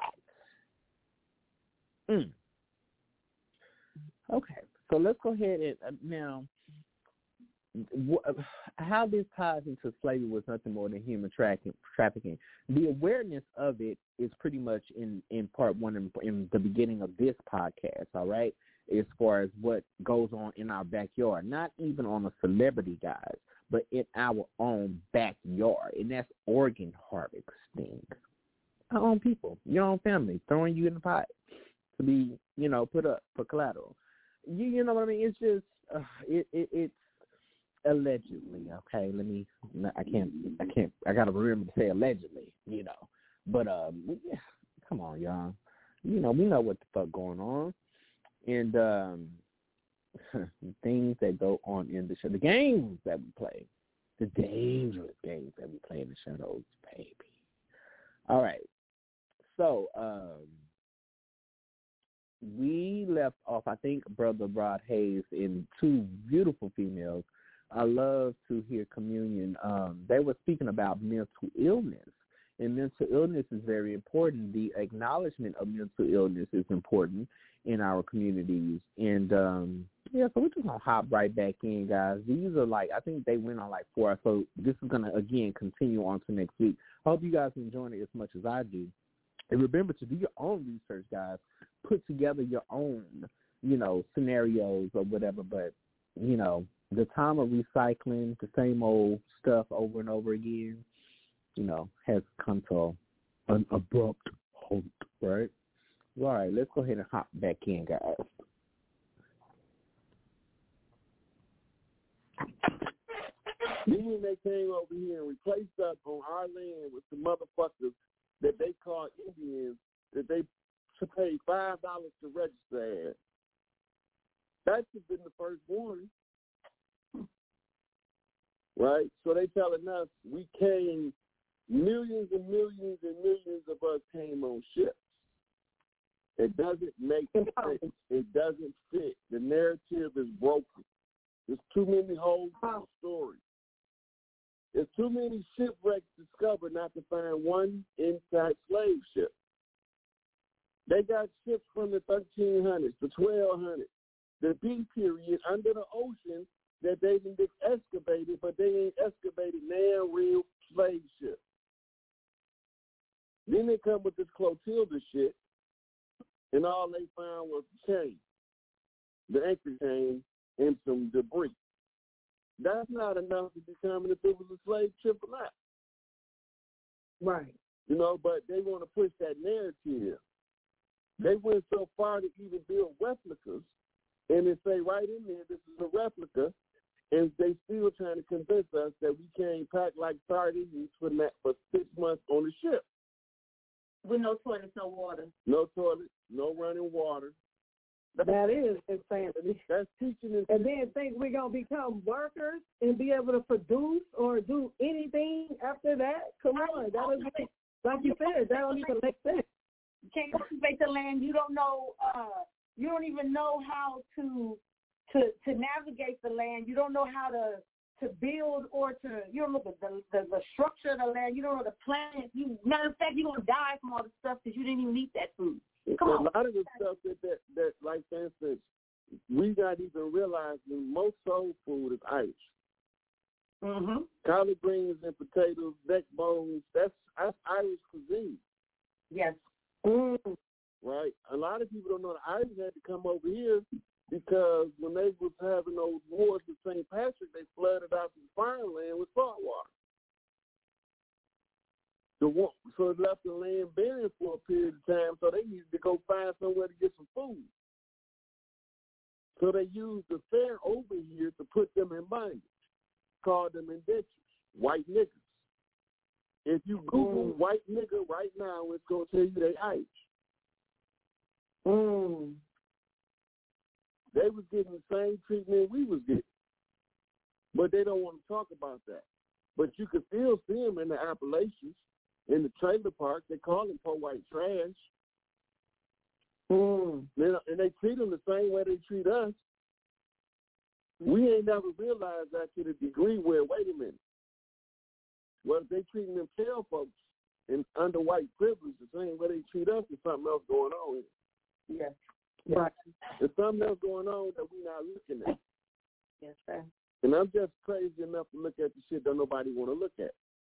Mm. Okay, so let's go ahead and uh, now how this ties into slavery was nothing more than human trafficking. The awareness of it is pretty much in, in part one in, in the beginning of this podcast, all right, as far as what goes on in our backyard, not even on a celebrity, guys, but in our own backyard, and that's organ harvesting. Our own people, your own family, throwing you in the pot to be, you know, put up for collateral. You, you know what I mean? It's just, uh, it, it, it's allegedly, okay? Let me, I can't, I can't, I got to remember to say allegedly, you know. But, um, yeah, come on, y'all. You know, we know what the fuck going on. And um, things that go on in the show, the games that we play, the dangerous games that we play in the shadows, baby. All right. So, um, we left off, I think, Brother Rod Hayes and two beautiful females. I love to hear communion. Um, they were speaking about mental illness, and mental illness is very important. The acknowledgement of mental illness is important in our communities. And, um, yeah, so we're just going to hop right back in, guys. These are like, I think they went on like four, so this is going to, again, continue on to next week. I hope you guys are enjoying it as much as I do. And remember to do your own research, guys. Put together your own, you know, scenarios or whatever. But, you know, the time of recycling the same old stuff over and over again, you know, has come to an abrupt halt, right? All right, let's go ahead and hop back in, guys. Then they came over here and replaced us on our land with some motherfuckers that they call Indians that they pay five dollars to register at. That should have been the first warning. Right? So they telling us we came, millions and millions and millions of us came on ships. It doesn't make sense. It doesn't fit. The narrative is broken. There's too many holes in the story. There's too many shipwrecks discovered not to find one intact slave ship. They got ships from the thirteen hundreds, the twelve hundreds, the B period under the ocean that they didn't excavated, but they ain't excavated now real slave ships. Then they come with this Clotilda shit, and all they found was the chain, the anchor chain, and some debris. That's not enough to determine if it was a slave ship or not. Right. You know, but they want to push that narrative. They went so far to even build replicas, and they say right in there, this is a replica, and they still trying to convince us that we can't pack like sardines for, for six months on the ship. With no toilets, no water. No toilet, no running water. That is insanity. That's teaching and, and then think we're going to become workers and be able to produce or do anything after that? Come on. That doesn't make, like you said, that don't even make sense. You can't cultivate the land. You don't know, uh, you don't even know how to, to to navigate the land. You don't know how to, to build or to, you don't know the, the, the, the structure of the land. You don't know the plants. You, matter of fact, you're going to die from all the stuff because you didn't even eat that food. Come a on. lot of the stuff that, that, that, like, for instance, we not even realizing most soul food is Irish. Mm-hmm. Collard greens and potatoes, neck bones, that's, that's Irish cuisine. Yes. Mm. Right? A lot of people don't know the Irish had to come over here because when they was having those wars with Saint Patrick, they flooded out the farmland with salt water. The, so it left the land barren for a period of time, so they needed to go find somewhere to get some food. So they used the fair over here to put them in bondage, called them indentures, white niggers. If you Google mm. white nigger right now, it's going to tell you they Irish. Mm. They was getting the same treatment we was getting, but they don't want to talk about that. But you can still see them in the Appalachians. In the trailer park, they call them poor white trash. Mm. And they treat them the same way they treat us. We ain't never realized that to the degree where, wait a minute, well, if they treating them pale folks in under white privilege the same way they treat us, there's something else going on here. Yes. Right. There's something else going on that we're not looking at. Yes, sir. And I'm just crazy enough to look at the shit that nobody want to look at.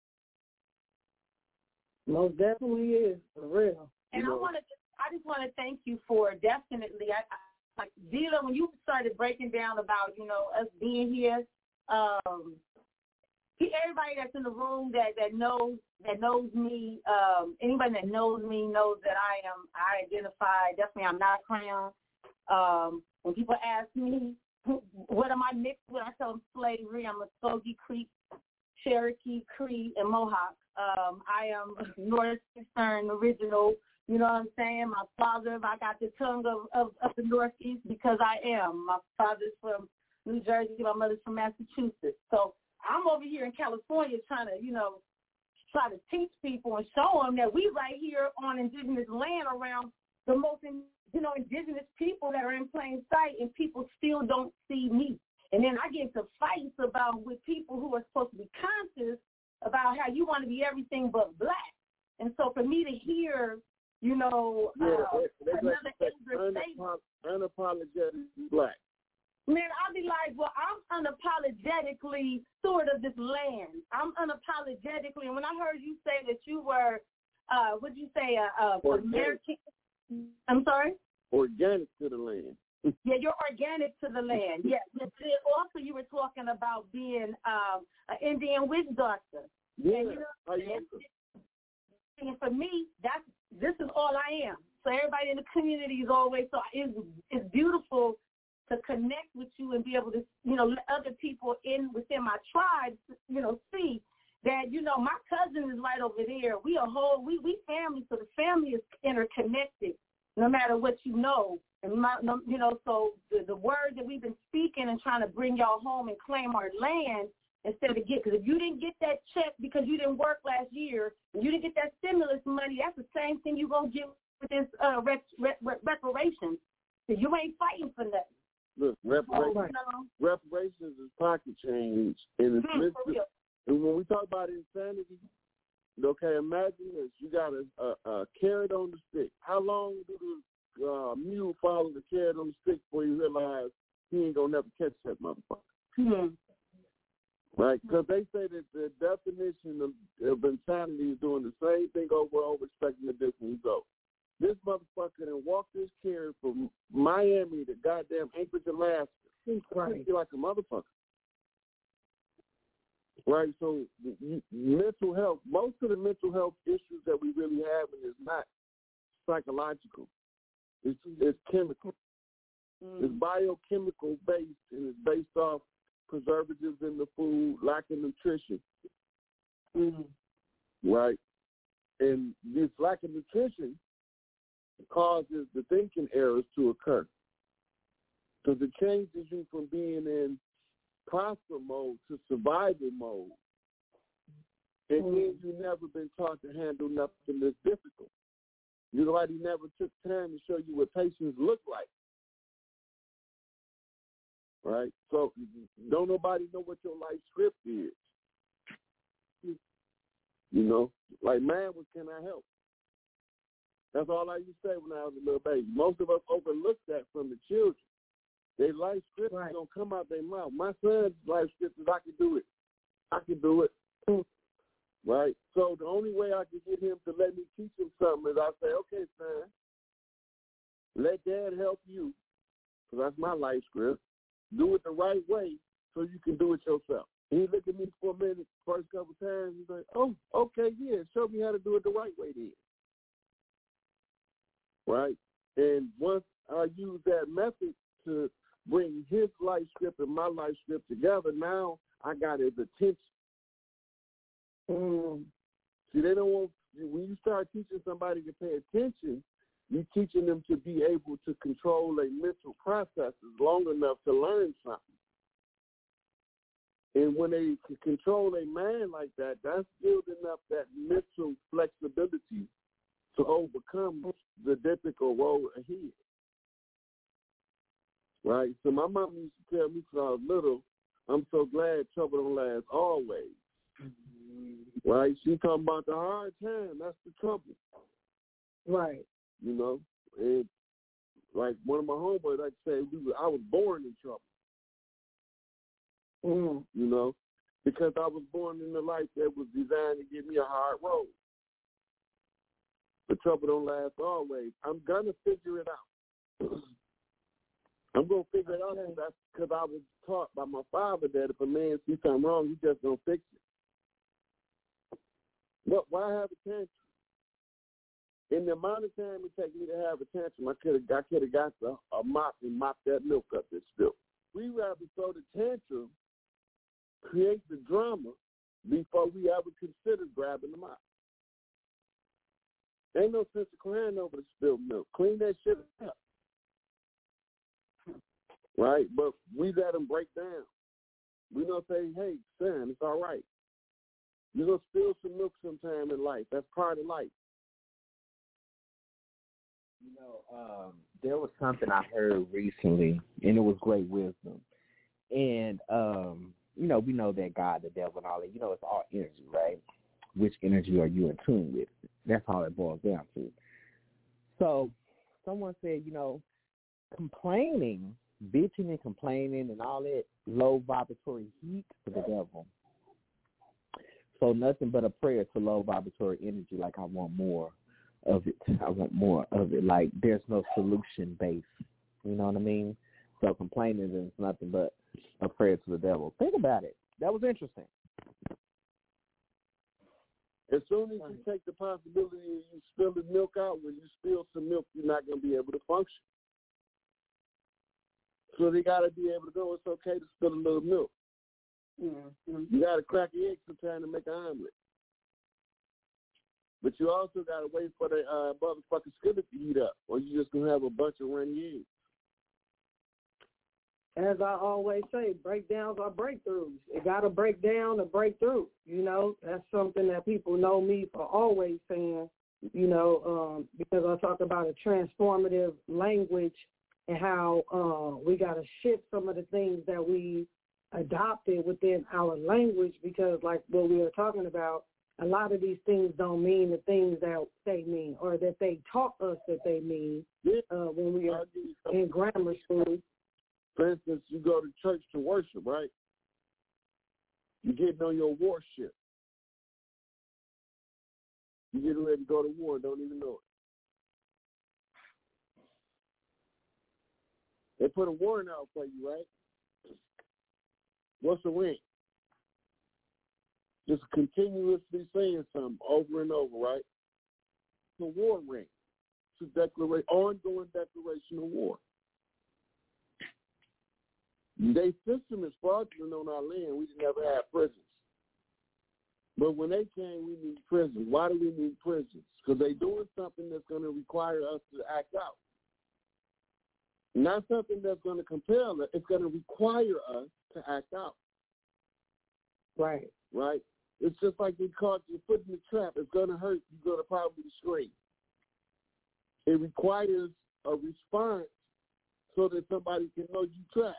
Most definitely is, for real. And You I know? want to, I just want to thank you for definitely, I, I, like, Dila, when you started breaking down about, you know, us being here, um, everybody that's in the room that, that knows that knows me, um, anybody that knows me knows that I am, I identify, definitely I'm not a crown. Um, when people ask me, what am I mixed with, I tell them slavery. I'm a Muskogee Creek, Cherokee, Cree, and Mohawk. Um, I am Northeastern original, you know what I'm saying? My father, I got the tongue of, of, of the Northeast because I am. My father's from New Jersey, my mother's from Massachusetts. So I'm over here in California trying to, you know, try to teach people and show them that we right here on indigenous land around the most, you know, indigenous people that are in plain sight, and people still don't see me. And then I get into fights about with people who are supposed to be conscious about how you want to be everything but black. And so for me to hear, you know, Yeah, uh, they, they another like elder statement, unapolog- unapologetically black. man, I'll be like, well, I'm unapologetically steward of this land. I'm unapologetically, and when I heard you say that you were, uh, what did you say, uh, uh, American, I'm sorry? Organic to the land. Yeah, you're organic to the land. Yes. And also, you were talking about being um, an Indian witch doctor. Yeah, and, you know, I and, and for me, that's this is all I am. So everybody in the community is always so it's it's beautiful to connect with you and be able to, you know, let other people in within my tribe, you know, see that, you know, my cousin is right over there. We a whole we we family, so the family is interconnected, no matter what you know. And my, you know, so the, the word that we've been speaking and trying to bring y'all home and claim our land instead of get, because if you didn't get that check because you didn't work last year, and you didn't get that stimulus money, that's the same thing you're going to get with this uh, rep, rep, rep, reparations. So you ain't fighting for nothing. Look, reparations, oh, no. reparations is pocket change. And, it's Mm, for real. and when we talk about insanity, okay, imagine this. You got a, a, a carrot on the stick. How long do the Uh, mule follow the carrot on the stick before you realize he ain't gonna never catch that motherfucker? Mm-hmm. Right? Because they say that the definition of, of insanity is doing the same thing over and over, expecting a different result. This motherfucker done walked this carrot from Miami to goddamn Anchorage, Alaska. He's crazy like a motherfucker. Right? So you, mental health, most of the mental health issues that we really have is not psychological. It's, it's chemical. Mm. It's biochemical based, and it's based off preservatives in the food, lack of nutrition. Mm. Right? And this lack of nutrition causes the thinking errors to occur. Because it changes you from being in prosper mode to survival mode. It mm. means you've never been taught to handle nothing that's difficult. Nobody never took time to show you what patience look like, right? So don't nobody know what your life script is. You know, like, man, what can I help? That's all I used to say when I was a little baby. Most of us overlooked that from the children. Their life script right. is going to come out their mouth. My son's life script is I can do it. I can do it. Right? So the only way I can get him to let me teach him something is I say, okay, son, let dad help you, because that's my life script. Do it the right way so you can do it yourself. And he looked at me for a minute, first couple times, he's like, oh, okay, yeah, show me how to do it the right way then. Right? And once I use that method to bring his life script and my life script together, now I got his attention. Mm. See, they don't want, when you start teaching somebody to pay attention, you're teaching them to be able to control their mental processes long enough to learn something. And when they can control their mind like that, that's building up that mental flexibility to overcome the difficult road ahead. Right? So my mom used to tell me since I was little, I'm so glad trouble don't last always. Mm-hmm. Right? She talking about the hard time. That's the trouble. Right. You know? And like one of my homeboys, I'd say, we were, I was born in trouble. Mm. You know, because I was born in a life that was designed to give me a hard road. The trouble don't last always. I'm gonna figure it out. I'm gonna figure it out because I was taught by my father that if a man sees something wrong, he just gonna fix it. But why have a tantrum? In the amount of time it takes me to have a tantrum, I could have I could have got the, a mop and mopped that milk up that's spilled. We rather throw the tantrum, create the drama before we ever consider grabbing the mop. Ain't no sense of crying over the spilled milk. Clean that shit up. Right? But we let them break down. We don't say, hey, son, it's all right. You're going to spill some milk sometime in life. That's part of life. You know, um, there was something I heard recently, and it was great wisdom. And, um, you know, we know that God, the devil, and all that, you know, it's all energy, right? Which energy are you in tune with? That's all it boils down to. So someone said, you know, complaining, bitching and complaining and all that low vibratory heat for the devil. So nothing but a prayer to low vibratory energy, like I want more of it. I want more of it. Like there's no solution base. You know what I mean? So complaining is nothing but a prayer to the devil. Think about it. That was interesting. As soon as you take the possibility of you spilling milk out, when you spill some milk, you're not going to be able to function. So they got to be able to go, it's okay to spill a little milk. Mm-hmm. You got to crack your eggs sometimes to make an omelet. But you also got to wait for the uh, motherfucking skillet to heat up, or you just going to have a bunch of runny eggs. As I always say, breakdowns are breakthroughs. It got to break down to break through. You know, that's something that people know me for always saying, you know, um, because I talk about a transformative language and how uh, we got to shift some of the things that we adopted within our language because, like what we were talking about, a lot of these things don't mean the things that they mean or that they taught us that they mean uh, when we are in grammar school. For instance, you go to church to worship, right? You're getting on your warship. You're getting ready to go to war and don't even know it. They put a warrant out for you, right? What's the ring? Just continuously saying something over and over, right? It's a war ring. It's a declaration, ongoing declaration of war. Their system is fraudulent on our land. We never had prisons. But when they came, we need prisons. Why do we need prisons? Because they're doing something that's going to require us to act out. Not something that's going to compel us. It's going to require us to act out. Right. Right? It's just like they caught your foot in the trap. It's going to hurt. You're going to probably scream. It requires a response so that somebody can know you trapped.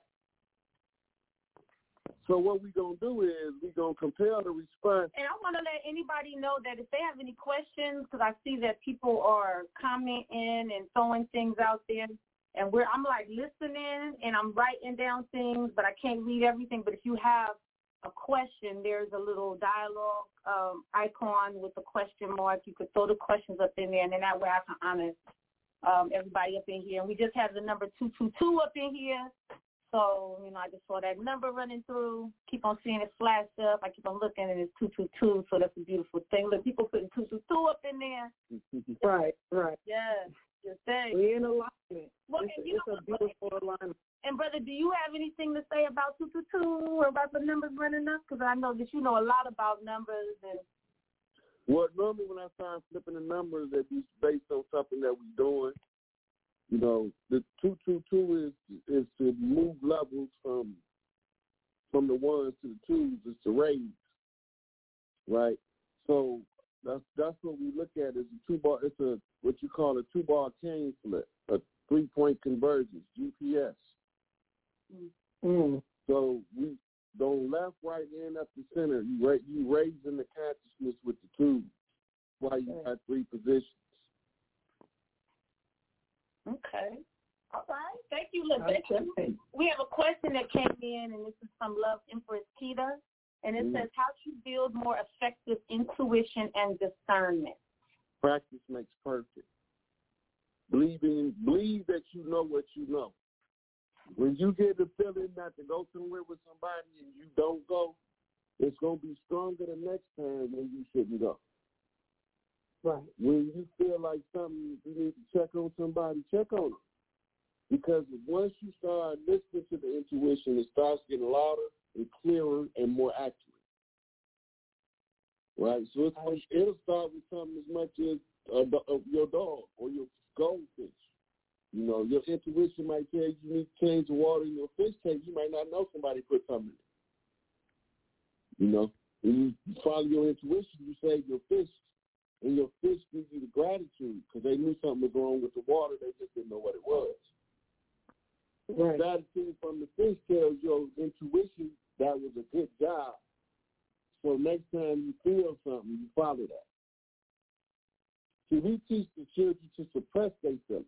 So what we're going to do is we're going to compel the response. And I want to let anybody know that if they have any questions, because I see that people are commenting and throwing things out there, and we're I'm like listening and I'm writing down things, but I can't read everything. But if you have a question, there's a little dialogue um, icon with a question mark. You could throw the questions up in there, and then that way I can honor um, everybody up in here. And we just have the number two two two up in here. So, you know, I just saw that number running through. Keep on seeing it flash up. I keep on looking, and it's two two two, so that's a beautiful thing. Look, people putting two two two up in there. Right, right. Yes, just saying. We're in alignment. Well, it's and a, you it's know, a beautiful alignment. And, brother, do you have anything to say about two two two or about the numbers running up? Because I know that you know a lot about numbers. And well, normally when I start flipping the numbers, that be based on something that we're doing. You know, the two two two is is to move levels from from the ones to the twos. It's to raise, right? So that's that's what we look at is a two bar. It's a what you call a two bar chain flip, a three point convergence, G P S. Mm. So we go left, right, and up the center. You ra- you raising the consciousness with the two. Why you got three positions. okay. All right. Thank you, Lavetta. Okay. We have a question that came in, and this is from Love Empress Keita, and it Mm. says, how to build more effective intuition and discernment. Practice makes perfect. Believe in, believe that you know what you know. When you get the feeling not to go somewhere with somebody and you don't go, it's going to be stronger the next time when you shouldn't go. Right. When you feel like something, you need to check on somebody, check on them. Because once you start listening to the intuition, it starts getting louder and clearer and more accurate. Right? So it's, it'll start with something as much as uh, uh, your dog or your goldfish. You know, your intuition might tell you you need to change the water in your fish tank. You might not know somebody put something in it. You know, when you follow your intuition, you save your fish, and your fish gives you the gratitude because they knew something was wrong with the water. They just didn't know what it was. Right. The gratitude from the fish tells your intuition that was a good job. So next time you feel something, you follow that. See, we teach the children to suppress their feelings.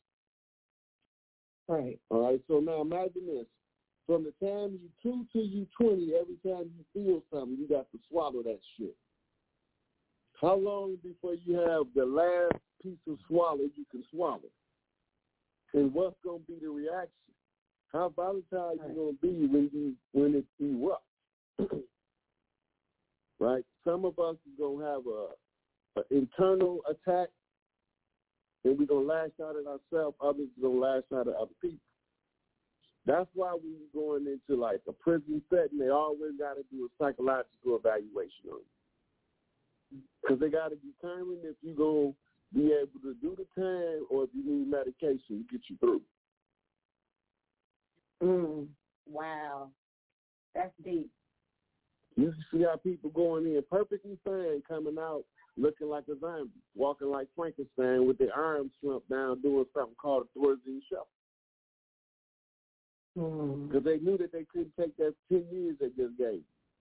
Right. All right, so now imagine this. From the time you two to you twenty, every time you feel something, you got to swallow that shit. How long before you have the last piece of swallow you can swallow? And what's going to be the reaction? How volatile right. you going to be when you when it erupts? Right? Some of us is going to have a, a internal attack, and we're going to lash out at ourselves. Others are going to lash out at other people. That's why when you're going into like a prison setting, they always got to do a psychological evaluation on you. Because they got to determine if you're going to be able to do the time or if you need medication to get you through. Mm. Wow. That's deep. You see how people going in perfectly fine, coming out looking like a zombie, walking like Frankenstein with their arms slumped down, doing something called a Thorazine shuffle. Because mm. they knew that they couldn't take that ten years they just gave.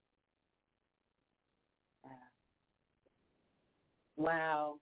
Wow.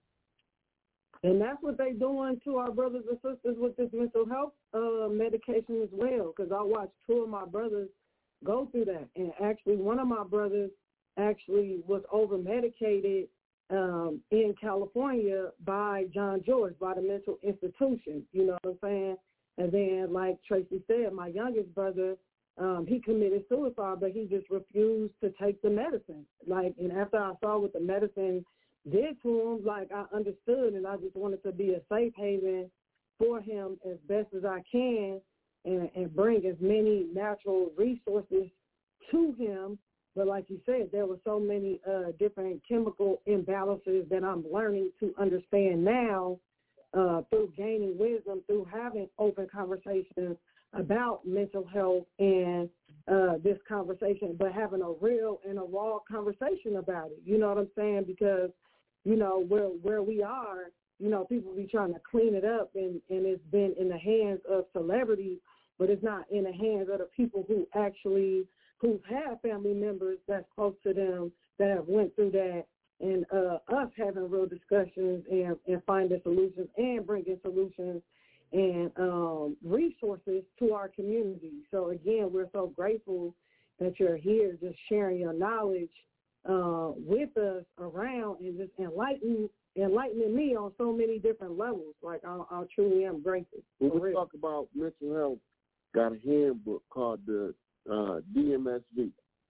And that's what they doing to our brothers and sisters with this mental health uh, medication as well, because I watched two of my brothers go through that. And actually, one of my brothers actually was over-medicated um, in California by John George, by the mental institution, you know what I'm saying? And then, like Tracy said, my youngest brother, um, he committed suicide, but he just refused to take the medicine. Like, and after I saw what the medicine did to him, like, I understood, and I just wanted to be a safe haven for him as best as I can and, and bring as many natural resources to him. But like you said, there were so many uh, different chemical imbalances that I'm learning to understand now uh, through gaining wisdom, through having open conversations about mental health and uh, this conversation, but having a real and a raw conversation about it. You know what I'm saying? Because, you know, where where we are, you know, people be trying to clean it up, and, and it's been in the hands of celebrities, but it's not in the hands of the people who actually, who have family members that's close to them that have went through that, and uh, us having real discussions and, and finding solutions and bringing solutions and um, resources to our community. So, again, we're so grateful that you're here just sharing your knowledge uh, with us around and just enlightening, enlightening me on so many different levels. Like, I, I truly am grateful. When we talk about mental health, got a handbook called the uh, D M S V.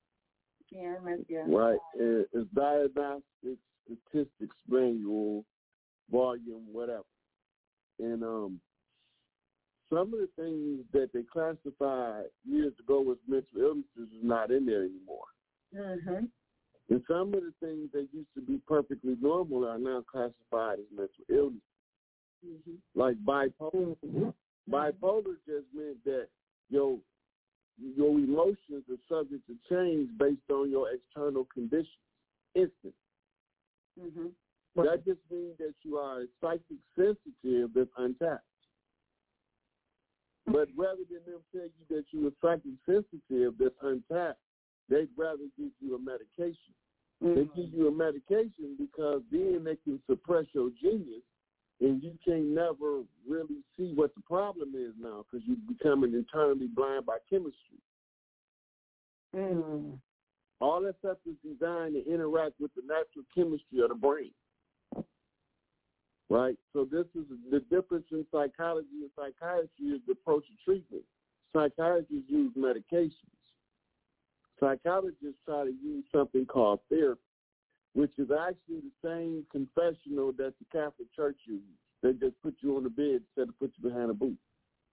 Yeah, yeah. Right. It, it's Diagnostic Statistics Manual, volume, whatever. And um, some of the things that they classified years ago as mental illnesses is not in there anymore. Mm-hmm. And some of the things that used to be perfectly normal are now classified as mental illness. Mm-hmm. Like bipolar. Mm-hmm. Bipolar just meant that your your emotions are subject to change based on your external conditions. Instant. Mm-hmm. That just means that you are psychic sensitive that's untapped. But rather than them tell you that you are psychic sensitive that's untapped, they'd rather give you a medication. Mm-hmm. They give you a medication because then they can suppress your genius and you can never really see what the problem is now because you're becoming internally blind by chemistry. Mm. All that stuff is designed to interact with the natural chemistry of the brain. Right? So this is the difference in psychology and psychiatry is the approach to treatment. Psychiatrists use medications. Psychologists try to use something called therapy, which is actually the same confessional that the Catholic Church uses. They just put you on the bed instead of put you behind a booth.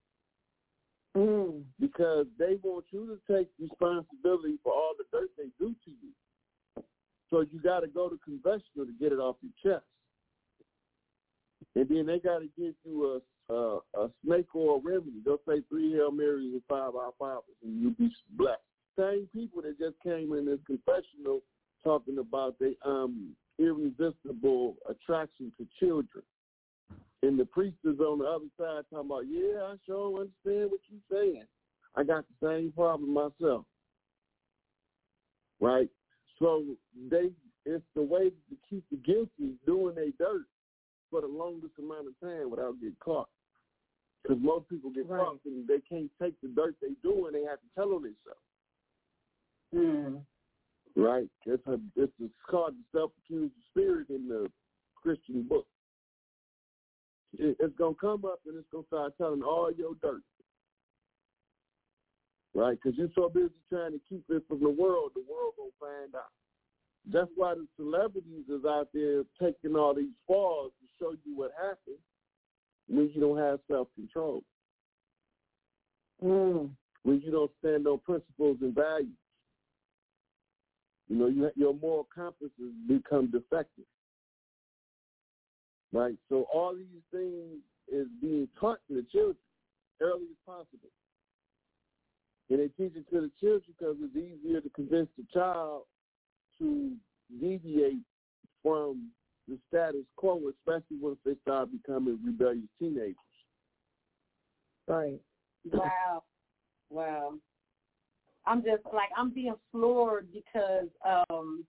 Mm. Because they want you to take responsibility for all the dirt they do to you. So you got to go to confessional to get it off your chest. And then they got to give you a, a a snake oil remedy. They'll say three Hail Marys and five Our Fathers, and you'll be blessed. Same people that just came in this confessional talking about the um, irresistible attraction to children. And the priest is on the other side talking about, yeah, I sure understand what you're saying. I got the same problem myself. Right? So they it's the way to keep the guilty doing their dirt for the longest amount of time without getting caught. Because most people get right. caught and they can't take the dirt they do and they have to tell on themselves. Mm. Right? It's, a, it's called the self-accused spirit in the Christian book. It, it's going to come up and it's going to start telling all your dirt. Right? Because you're so busy trying to keep it from the world, the world going to find out. That's why the celebrities is out there taking all these falls to show you what happens when you don't have self-control. Mm. When you don't stand on principles and values. You know, you, your moral compasses become defective. Right? So all these things is being taught to the children early as possible. And they teach it to the children because it's easier to convince the child to deviate from the status quo, especially once they start becoming rebellious teenagers. Right. Wow. Wow. I'm just like, I'm being floored because, um,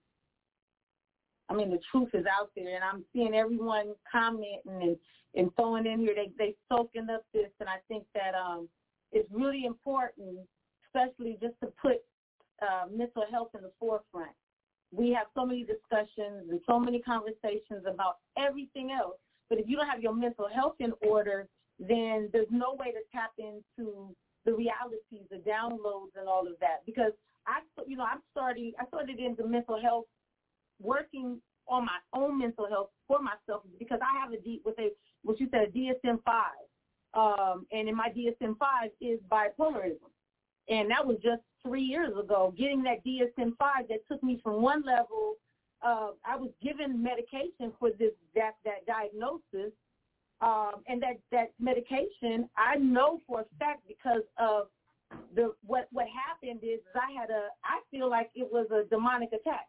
I mean, the truth is out there, and I'm seeing everyone commenting and, and throwing in here. They they soaking up this, and I think that um, it's really important, especially just to put uh, mental health in the forefront. We have so many discussions and so many conversations about everything else, but if you don't have your mental health in order, then there's no way to tap into the realities, the downloads, and all of that. Because I, you know, I'm starting. I started into mental health, working on my own mental health for myself because I have a D, what they, what you said, a D S M five, um, and in my D S M five is bipolarism, and that was just three years ago. Getting that D S M five that took me from one level. Uh, I was given medication for this that that diagnosis. Um, and that, that medication, I know for a fact because of the what what happened is I had a, I feel like it was a demonic attack.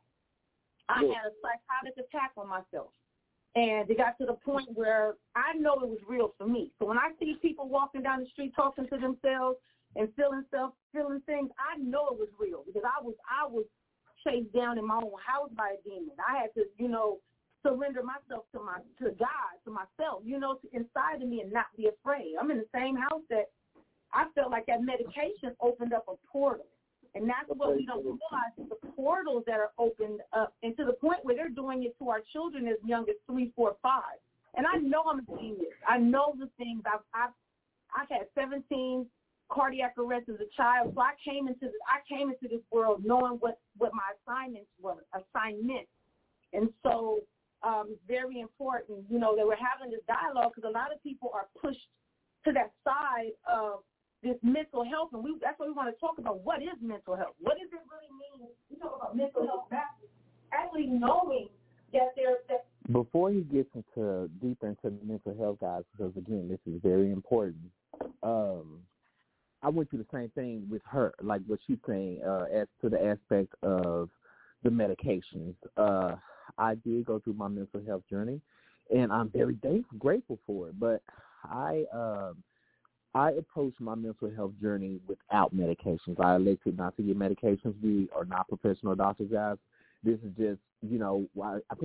I had a psychotic attack on myself. And it got to the point where I know it was real for me. So when I see people walking down the street talking to themselves and feeling self, feeling things, I know it was real because I was I was chased down in my own house by a demon. I had to, you know, surrender myself to my to God, to myself, you know, to inside of me and not be afraid. I'm in the same house that I felt like that medication opened up a portal. And that's what we don't realize is the portals that are opened up, and to the point where they're doing it to our children as young as three, four, five. And I know I'm a genius. I know the things. I've I've, I've had seventeen cardiac arrests as a child, so I came into this, I came into this world knowing what, what my assignments were, assignment. And so Um, it's very important, you know, that we're having this dialogue because a lot of people are pushed to that side of this mental health, and we, that's what we want to talk about. What is mental health? What does it really mean? We talk about mental health backwards. Actually knowing that there's that. Before he gets into deep into mental health, guys, because again, this is very important. Um, I went through the same thing with her, like what she's saying, uh, as to the aspect of the medications. Uh, I did go through my mental health journey, and I'm very thankful, grateful for it. But I, um, I approached my mental health journey without medications. I elected not to get medications. We are not professional doctors, guys. This is just, you know, I think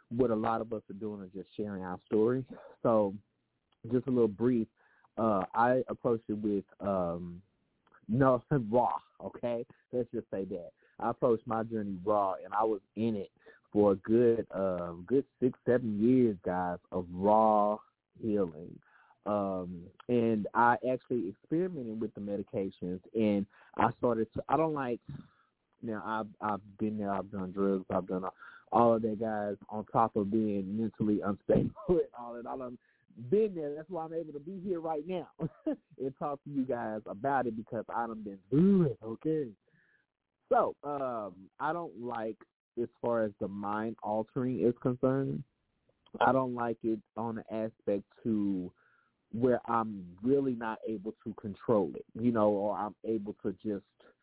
what a lot of us are doing is just sharing our story. So just a little brief. Uh, I approached it with um, no raw. Okay, let's just say that I approached my journey raw, and I was in it for a good, uh, good six, seven years, guys, of raw healing. Um, and I actually experimented with the medications, and I started to. I don't like. Now I've I've been there. I've done drugs. I've done all, all of that, guys. On top of being mentally unstable and all that, I've been there. That's why I'm able to be here right now and talk to you guys about it, because I done been through it. Okay. So um, I don't like, as far as the mind altering is concerned, I don't like it on the aspect to where I'm really not able to control it, you know, or I'm able to just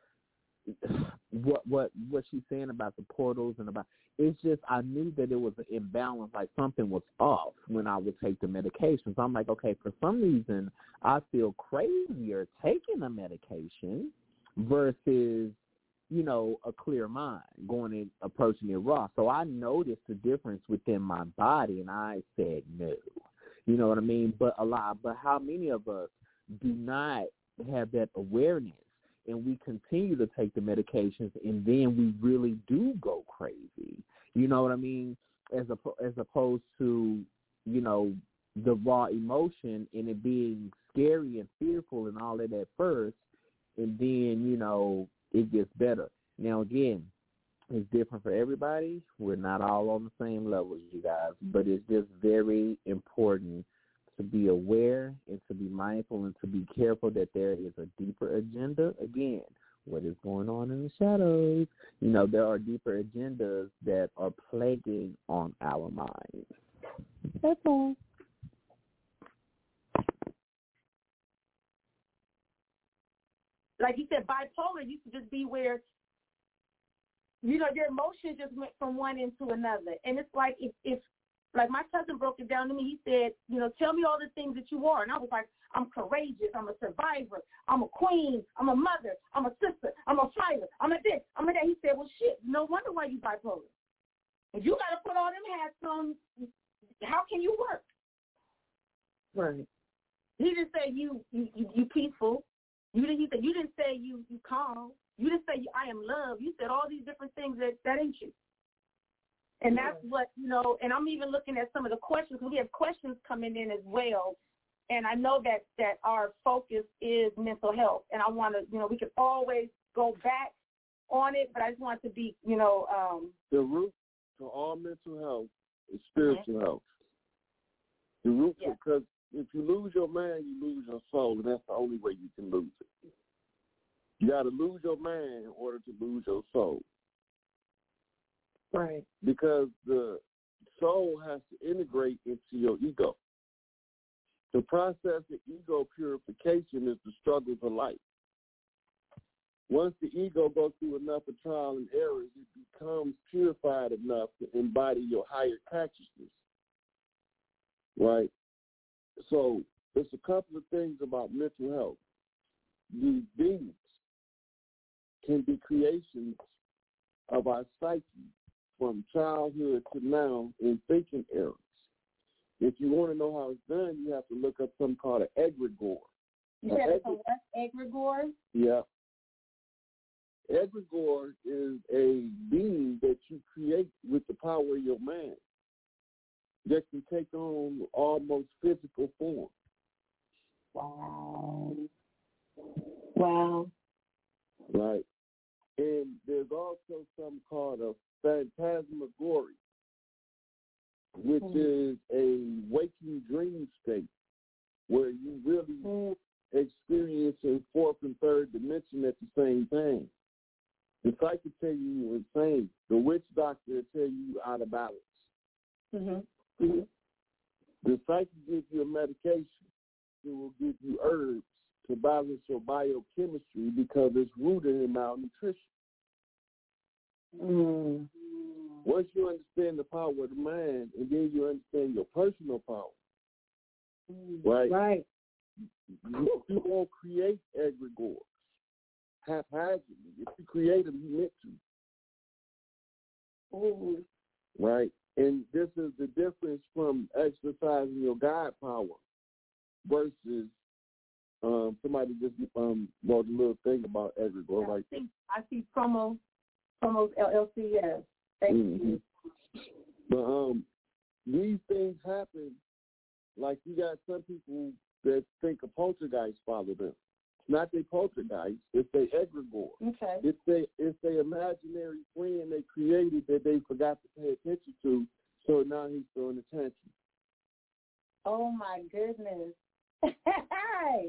what what what she's saying about the portals and about it's just I knew that it was an imbalance, like something was off when I would take the medications. I'm like, okay, for some reason I feel crazier taking the medication versus, you know, a clear mind going and approaching it raw. So I noticed the difference within my body, and I said no. You know what I mean? But a lot, but how many of us do not have that awareness, and we continue to take the medications, and then we really do go crazy? You know what I mean? As a, as opposed to, you know, the raw emotion and it being scary and fearful and all of that first, and then, you know, it gets better. Now, again, it's different for everybody. We're not all on the same level, you guys, but it's just very important to be aware and to be mindful and to be careful that there is a deeper agenda. Again, what is going on in the shadows? You know, there are deeper agendas that are plaguing on our minds. That's all. Like you said, bipolar used to just be where, you know, your emotions just went from one end to another. And it's like if, if like my cousin broke it down to me, he said, you know, tell me all the things that you are. And I was like, I'm courageous, I'm a survivor, I'm a queen, I'm a mother, I'm a sister, I'm a fighter, I'm a this, I'm a that. He said, well, shit, no wonder why you bipolar. If you got to put all them hats on, how can you work? Right. He didn't say you, you, you, you peaceful. You didn't, he said, you didn't say you, you calm. You didn't say you, I am love. You said all these different things that, that ain't you. And that's what, you know, and I'm even looking at some of the questions. We have questions coming in as well. And I know that, that our focus is mental health. And I want to, you know, we can always go back on it, but I just want to be, you know. Um, the root to all mental health is spiritual mm-hmm. health. The root, yeah. Because if you lose your mind, you lose your soul, and that's the only way you can lose it. You got to lose your mind in order to lose your soul. Right. Because the soul has to integrate into your ego. The process of ego purification is the struggle for life. Once the ego goes through enough of trial and errors, it becomes purified enough to embody your higher consciousness. Right? So there's a couple of things about mental health. These demons can be creations of our psyche from childhood to now in thinking errors. If you want to know how it's done, you have to look up something called an egregore. You said it's a what? Egregore? Yeah. Egregore is a being that you create with the power of your mind that can take on almost physical form. Wow. Wow. Right. And there's also something called a phantasmagory, which mm-hmm. is a waking dream state where you really mm-hmm. experience in fourth and third dimension at the same time. The psych will tell you you're insane. The witch doctor will tell you you're out of balance. Mm-hmm. Mm-hmm. The psych will give you a medication. It will give you herbs to balance your biochemistry because it's rooted in malnutrition. Mm. Once you understand the power of the mind, and then you understand your personal power, mm. right? Right. You, you won't create egregores haphazardly. If you create them, you meant to. Mm. Right? And this is the difference from exercising your God power versus um, somebody just um, wrote a little thing about egregore. I Like, see, I see promo, promos L L C, yes. Thank mm-hmm. you. But um, these things happen. Like you got some people that think a poltergeist followed them. It's not their poltergeist, it's their egregore. Okay. It's their it's their imaginary friend they created that they forgot to pay attention to, so now he's throwing attention. Oh my goodness. Hey.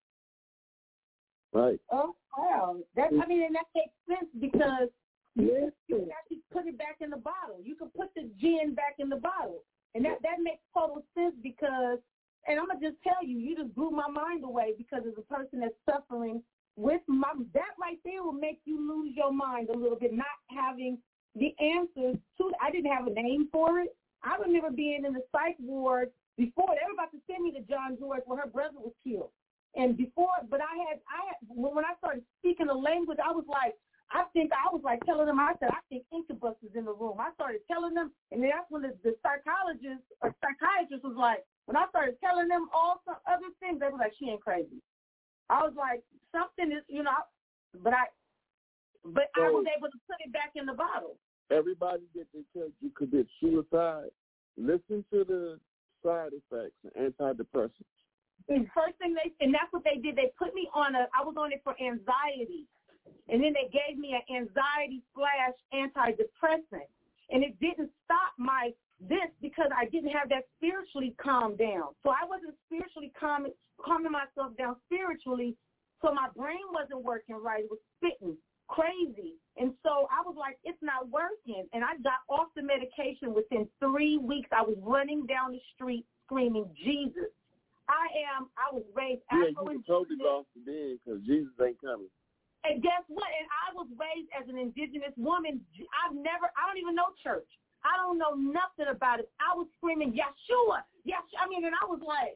Right. Oh wow. That I mean, and that makes sense because yes. you can actually put it back in the bottle. You can put the gin back in the bottle. And that, that makes total sense because, and I'm going to just tell you, you just blew my mind away because as a person that's suffering with my, that right there will make you lose your mind a little bit, not having the answers to, I didn't have a name for it. I remember being in the psych ward before, they were about to send me to John George where her brother was killed. And before, but I had, I had, when I started speaking the language, I was like, I think I was like telling them, I said, I think Incubus is in the room. I started telling them, and then that's when the, the psychologist or psychiatrist was like, when I started telling them all some other things, they were like, she ain't crazy. I was like, something is, you know, but I, but so I was able to put it back in the bottle. Everybody that they tell you commit suicide, listen to the side effects and antidepressants. And first thing they, and that's what they did. They put me on a, I was on it for anxiety. And then they gave me an anxiety slash antidepressant. And it didn't stop my this because I didn't have that spiritually calmed down. So I wasn't spiritually calming, calming myself down spiritually. So my brain wasn't working right. It was spitting crazy. And so I was like, it's not working. And I got off the medication within three weeks. I was running down the street screaming, Jesus. I am, I was raised yeah, Afro you totally lost the den because Jesus ain't coming. And guess what? And I was raised as an indigenous woman. I've never, I don't even know church. I don't know nothing about it. I was screaming, Yeshua, Yeshua. I mean, and I was like,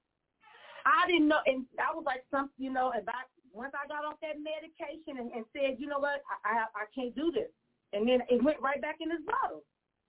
I didn't know. And I was like, some, you know, and I, once I got off that medication and, and said, you know what, I, I I can't do this. And then it went right back in this bottle.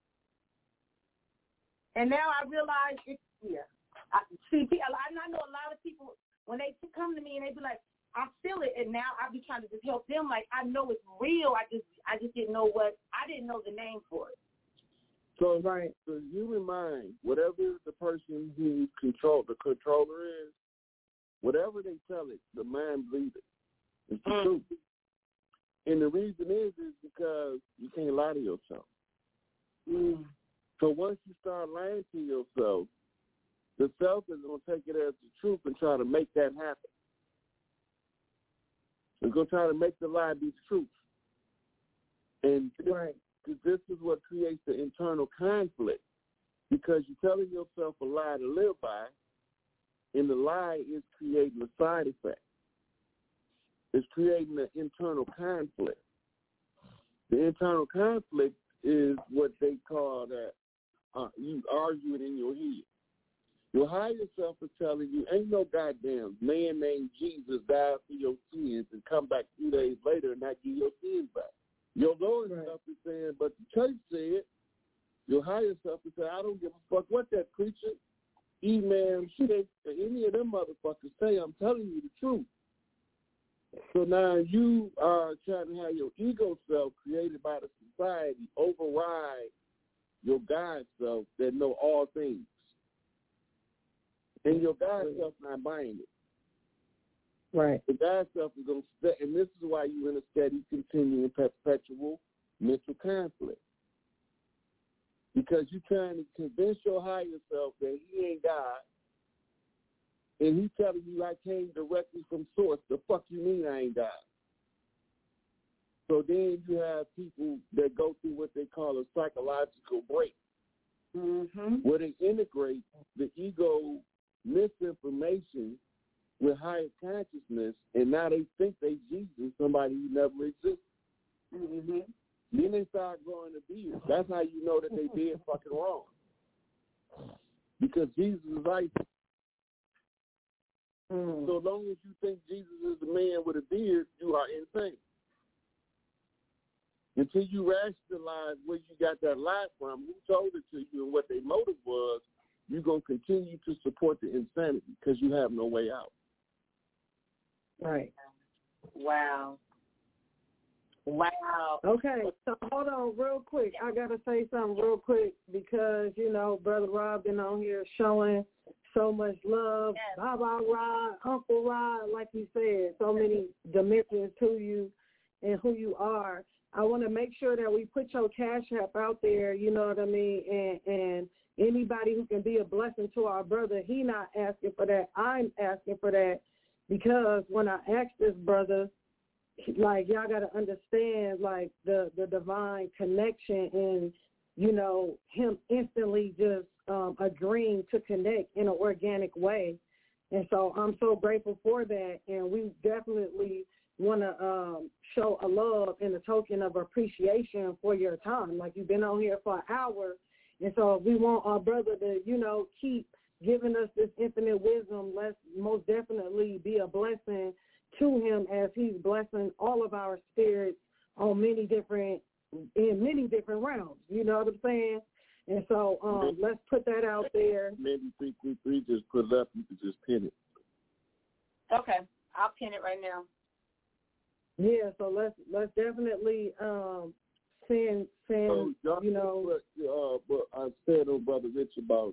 And now I realize, it, yeah. I, see, I know a lot of people, when they come to me and they be like, I feel it, and now I be trying to just help them. Like I know it's real. I just, I just didn't know what. I didn't know the name for it. So, right. So, human mind, whatever the person who control the controller is, whatever they tell it, the mind believes it. It's the mm. truth. And the reason is, is because you can't lie to yourself. Mm. So once you start lying to yourself, the self is going to take it as the truth and try to make that happen. It's going to try to make the lie be the truth. And this, right. this is what creates the internal conflict, because you're telling yourself a lie to live by, and the lie is creating a side effect. It's creating an internal conflict. The internal conflict is what they call that uh, you arguing in your head. Your higher self is telling you, ain't no goddamn man named Jesus died for your sins and come back two days later and not give your sins back. Your lower right. self is saying, but the church said, your higher self is saying, I don't give a fuck what that preacher, E-man, shit, ain't any of them motherfuckers say, I'm telling you the truth. So now you are trying to have your ego self created by the society override your God self that know all things. And your God self not buying it. Right. The God self is going to stay, and this is why you're in a steady, continuing, perpetual mental conflict. Because you're trying to convince your higher self that he ain't God, and he's telling you I came directly from source. The fuck you mean I ain't God? So then you have people that go through what they call a psychological break, mm-hmm. where they integrate the ego misinformation with higher consciousness, and now they think they Jesus, somebody who never existed. Mm-hmm. Then they start growing a beard. That's how you know that they did fucking wrong. Because Jesus is right. Mm. So long as you think Jesus is a man with a beard, you are insane. until you rationalize where you got that lie from, who told it to you, and what their motive was, you're going to continue to support the insanity because you have no way out. Right. Wow. Wow. Okay, so hold on real quick. I got to say something real quick because, you know, Brother Rob been on here showing so much love. Yes. Baba Rod, Uncle Rod, like you said, so many dimensions to you and who you are. I want to make sure that we put your Cash App out there, you know what I mean, and, and anybody who can be a blessing to our brother, he not asking for that. I'm asking for that because when I asked this brother, like, y'all got to understand, like, the, the divine connection and, you know, him instantly just um, agreeing to connect in an organic way. And so I'm so grateful for that. And we definitely want to um, show a love and a token of appreciation for your time. Like, you've been on here for an hour. And so if we want our brother to, you know, keep giving us this infinite wisdom, let's most definitely be a blessing to him as he's blessing all of our spirits on many different, in many different realms. You know what I'm saying? And so um, maybe, let's put that out there. Maybe three three three, just put it up. You could just pin it. Okay, I'll pin it right now. Yeah, so let's let's definitely um, send send so, you know. But, uh, but I said, oh, Brother Rich, about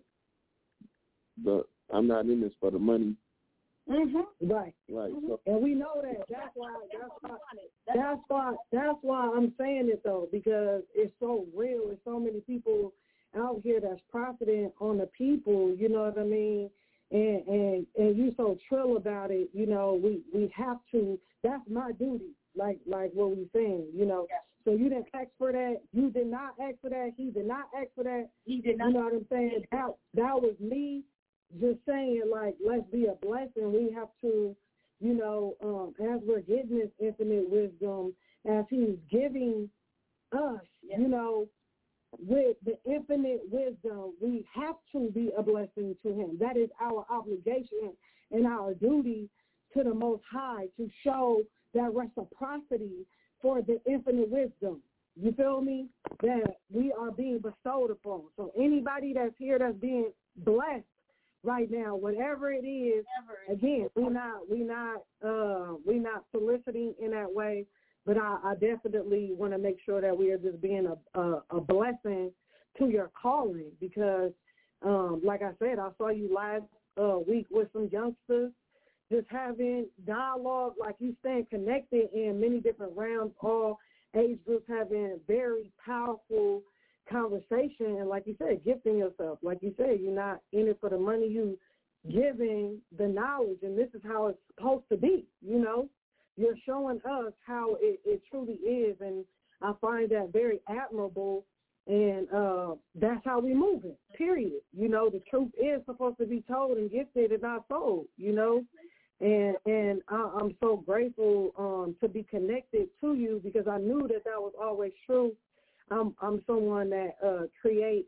the I'm not in this for the money. Mm-hmm. Right. Right. Mm-hmm. So, and we know that. That's why. That's why. That's why. That's why I'm saying it though, because it's so real. There's so many people out here that's profiting on the people. You know what I mean? And and and you so trill about it. You know, we we have to. That's my duty. Like like what we saying. You know. Yes. So you didn't ask for that. You did not ask for that. He did not ask for that. He did not. You know what I'm saying? That that was me. Just saying, like, let's be a blessing. We have to, you know, um, as we're getting this infinite wisdom, as he's giving us, yes. you know, with the infinite wisdom, we have to be a blessing to him. That is our obligation and our duty to the Most High to show that reciprocity for the infinite wisdom. You feel me? That we are being bestowed upon. So anybody that's here that's being blessed right now, whatever it is, again, we're not we not uh, we not soliciting in that way, but I, I definitely want to make sure that we are just being a, a, a blessing to your calling because, um, like I said, I saw you last uh, week with some youngsters, just having dialogue, like you staying connected in many different realms, all age groups having very powerful conversation, and like you said, gifting yourself. Like you said, you're not in it for the money, you giving the knowledge, and this is how it's supposed to be, you know? You're showing us how it, it truly is, and I find that very admirable, and uh, that's how we move it, period. You know, the truth is supposed to be told and gifted and not sold, you know? And and I, I'm so grateful um, to be connected to you because I knew that that was always true. I'm I'm someone that uh, create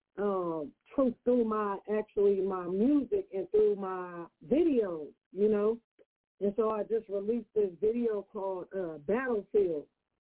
um, truth through my actually my music and through my videos, you know. And so I just released this video called uh, Battlefield,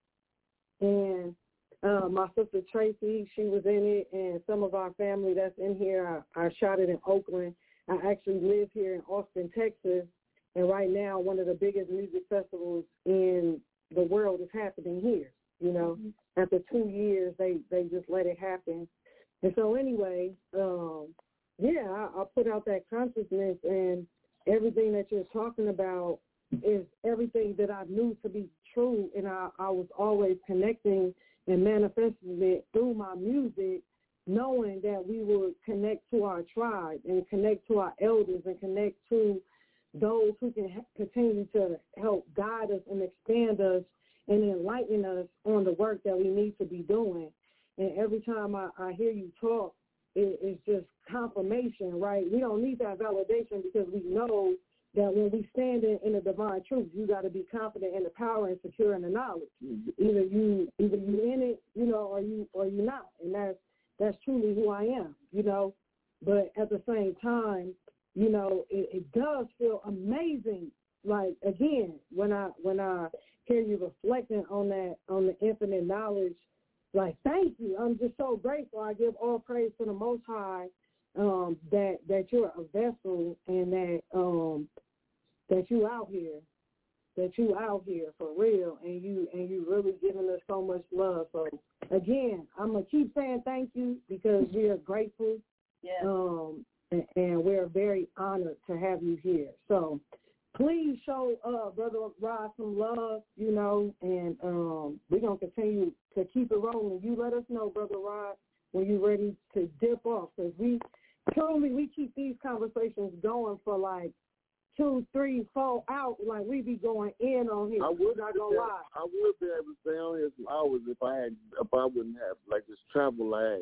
and uh, my sister Tracy, she was in it, and some of our family that's in here. I, I shot it in Oakland. I actually live here in Austin, Texas, and right now one of the biggest music festivals in the world is happening here. You know, mm-hmm. After two years, they, they just let it happen. And so anyway, um, yeah, I, I put out that consciousness, and everything that you're talking about is everything that I knew to be true, and I, I was always connecting and manifesting it through my music, knowing that we would connect to our tribe and connect to our elders and connect to those who can ha- continue to help guide us and expand us and enlighten us on the work that we need to be doing. And every time I, I hear you talk, it, it's just confirmation, right? We don't need that validation because we know that when we stand in, in the divine truth, you got to be confident in the power and secure in the knowledge. Either you, either you in it, you know, or you, or you not, and that's that's truly who I am, you know. But at the same time, you know, it, it does feel amazing. Like again, when I when I hear you reflecting on that, on the infinite knowledge. Like, thank you. I'm just so grateful. I give all praise to the Most High um, that that you're a vessel and that um, that you out here, that you out here for real, and you and you really giving us so much love. So again, I'm gonna keep saying thank you because we are grateful. Yeah. Um, and, and we're very honored to have you here. So please show uh, Brother Rod some love, you know, and um, we're going to continue to keep it rolling. You let us know, Brother Rod, when you're ready to dip off, because we truly, we keep these conversations going for like two, three, four out, like we be going in on here. I would not going to lie. I would be able to stay on here some hours if I had, if I wouldn't have like this travel lag.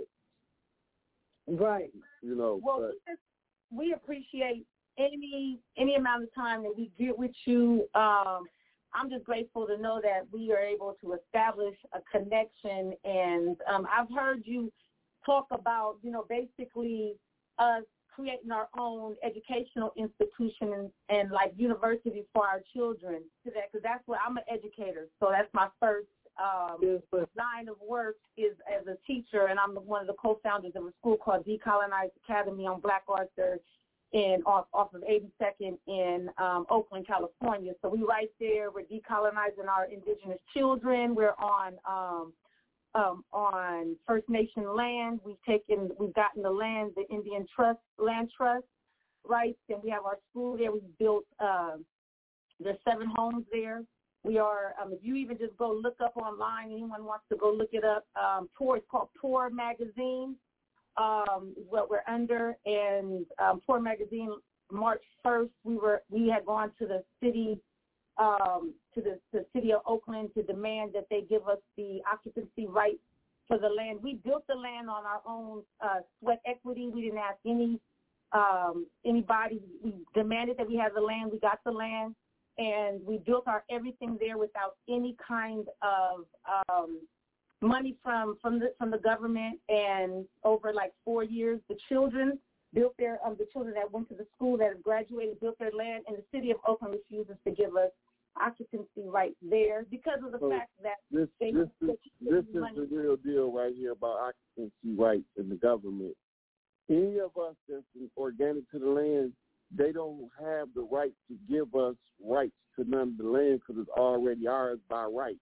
Right. You know. Well, but, we, just, we appreciate any any amount of time that we get with you. Um, I'm just grateful to know that we are able to establish a connection. And um, I've heard you talk about, you know, basically us creating our own educational institution and, and like universities for our children. To that, because that's what I'm an educator, so that's my first um, yes, line of work is as a teacher, and I'm one of the co-founders of a school called Decolonized Academy on Black Arthur in off, off of eighty-second in um, Oakland, California. So we right there. We're decolonizing our indigenous children. We're on um, um, on First Nation land. We've taken, we've gotten the land, the Indian Trust Land Trust rights, and we have our school there. We've built uh, there's seven homes there. We are, um, if you even just go look up online, anyone wants to go look it up, um, Poor, it's called Poor Magazine, um, is what we're under. And um, Poor Magazine, March first, we were we had gone to the city, um, to the, the city of Oakland to demand that they give us the occupancy rights for the land. We built the land on our own uh, sweat equity. We didn't ask any um, anybody. We demanded that we have the land. We got the land. And we built our everything there without any kind of um, money from from the from the government. And over like four years, the children built their um, the children that went to the school that have graduated built their land, and the city of Oakland refuses to give us occupancy rights there because of the so fact that this they this is this is money. the real deal right here about occupancy rights in the government. Any of us that's organic to the land, they don't have the right to give us rights to none of the land because it's already ours by right.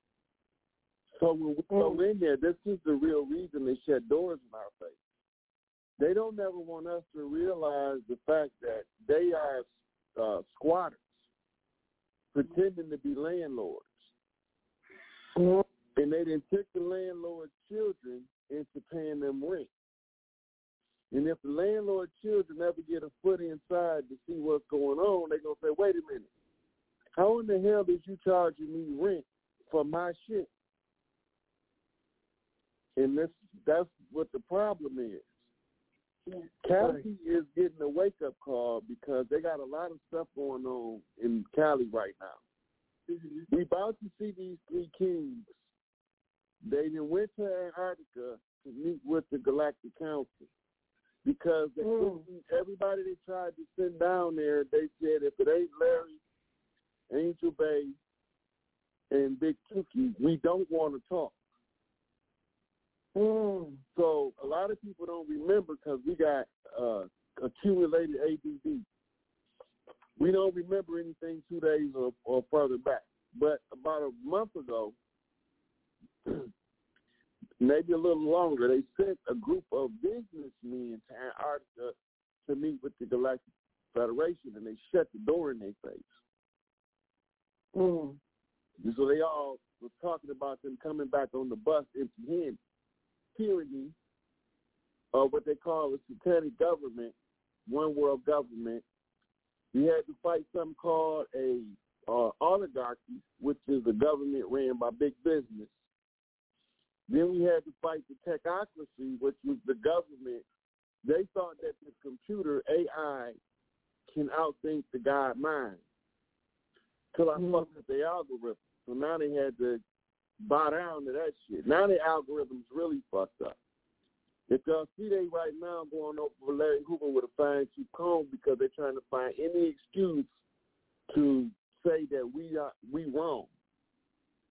So when we go in there, this is the real reason they shut doors in our face. They don't never want us to realize the fact that they are uh, squatters pretending to be landlords. And they didn't take the landlord's children into paying them rent. And if the landlord children ever get a foot inside to see what's going on, they're going to say, wait a minute, how in the hell is you charging me rent for my shit? And this, that's what the problem is. Yeah. Cali is getting a wake-up call because they got a lot of stuff going on in Cali right now. Mm-hmm. We about to see these three kings. They then went to Antarctica to meet with the Galactic Council. Because they mm. everybody they tried to send down there, they said if it ain't Larry, Angel Bay, and Big Tookie, we don't want to talk. Mm. So a lot of people don't remember because we got uh, accumulated A D D. We don't remember anything two days or, or further back. But about a month ago, maybe a little longer, they sent a group of businessmen to Antarctica to meet with the Galactic Federation, and they shut the door in their face. Mm. And so they all were talking about them coming back on the bus empty-handed. Tyranny, or what they call a satanic government, one world government. We had to fight something called a uh, oligarchy, which is a government ran by big business. Then we had to fight the technocracy, which was the government. They thought that the computer, A I, can outthink the God mind. Till I mm-hmm. fucked up the algorithm. So now they had to bow down to that shit. Now the algorithm's really fucked up. If y'all see they right now going over for Larry Hoover with a fine-tooth comb because they're trying to find any excuse to say that we are we wrong.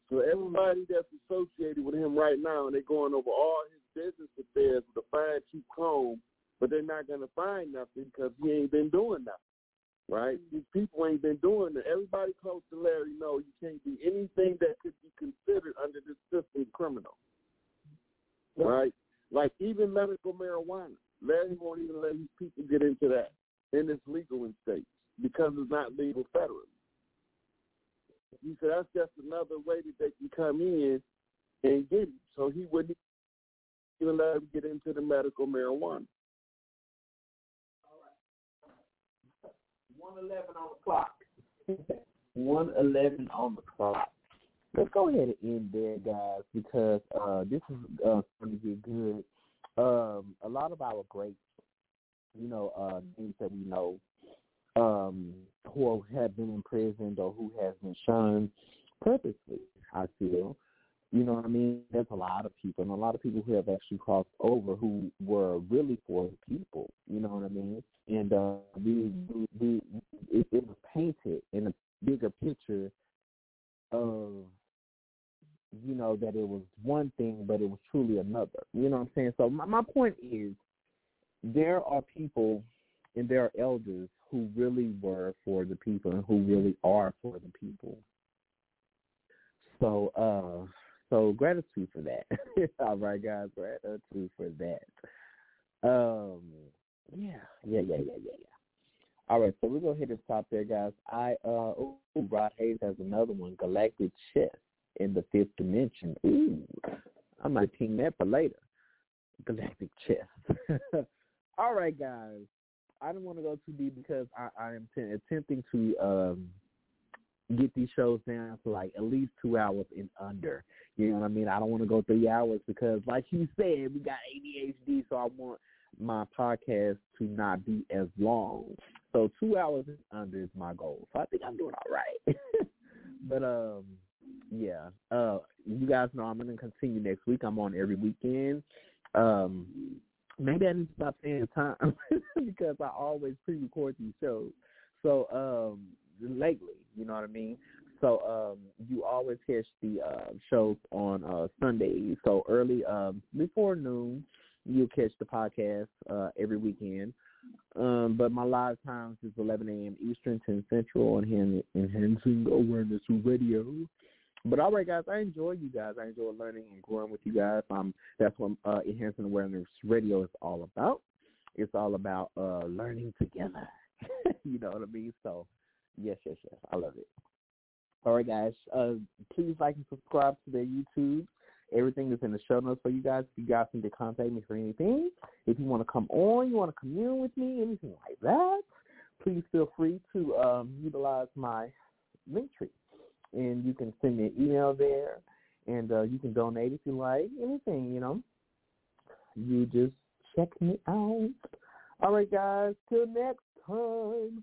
So everybody that's associated with him right now, and they're going over all his business affairs with a fine-tooth comb, but they're not going to find nothing because he ain't been doing nothing, right? These people ain't been doing it. Everybody close to Larry know you can't do anything that could be considered under this system criminal, right? Like even medical marijuana. Larry won't even let these people get into that, and it's legal in states because it's not legal federally. He said that's just another way that they can come in and get him. So he wouldn't even let him get into the medical marijuana. All right. one eleven on the clock. one eleven on the clock. Let's go ahead and end there, guys, because uh, this is uh, going to get good. Um, a lot of our greats, you know, uh, things that we know, um, who have been imprisoned or who has been shunned purposely, I feel. You know what I mean? There's a lot of people, and a lot of people who have actually crossed over who were really for the people. You know what I mean? And uh, we, we, we it, it was painted in a bigger picture of, you know, that it was one thing, but it was truly another. You know what I'm saying? So my, my point is, there are people and there are elders who really were for the people and who really are for the people. So, uh, so gratitude for that. All right, guys, gratitude for that. Um, yeah, yeah, yeah, yeah, yeah, yeah. All right, so we're going to hit the top there, guys. I, uh, ooh, Rod Hayes has another one, Galactic Chess in the Fifth Dimension. Ooh, I might ping that for later. Galactic Chess. All right, guys. I don't want to go too deep because I, I am t- attempting to um, get these shows down to like at least two hours and under. You know what I mean? I don't want to go three hours because, like you said, we got A D H D, so I want my podcast to not be as long. So two hours and under is my goal. So I think I'm doing all right. But, um, yeah, uh, you guys know I'm going to continue next week. I'm on every weekend. Um Maybe I need to stop saying time because I always pre-record these shows. So um, lately, you know what I mean? So um, you always catch the uh, shows on uh, Sundays. So early, um, before noon, you'll catch the podcast uh, every weekend. Um, but my live times is eleven a.m. Eastern, ten Central on Enhancing Awareness Radio. But all right, guys, I enjoy you guys. I enjoy learning and growing with you guys. Um, that's what uh, Enhancing Awareness Radio is all about. It's all about uh, learning together. You know what I mean? So, yes, yes, yes. I love it. All right, guys. Uh, please like and subscribe to their YouTube. Everything is in the show notes for you guys. If you guys need to contact me for anything, if you want to come on, you want to commune with me, anything like that, please feel free to um, utilize my link tree. And you can send me an email there, and uh, you can donate if you like, anything, you know. You just check me out. All right, guys, till next time.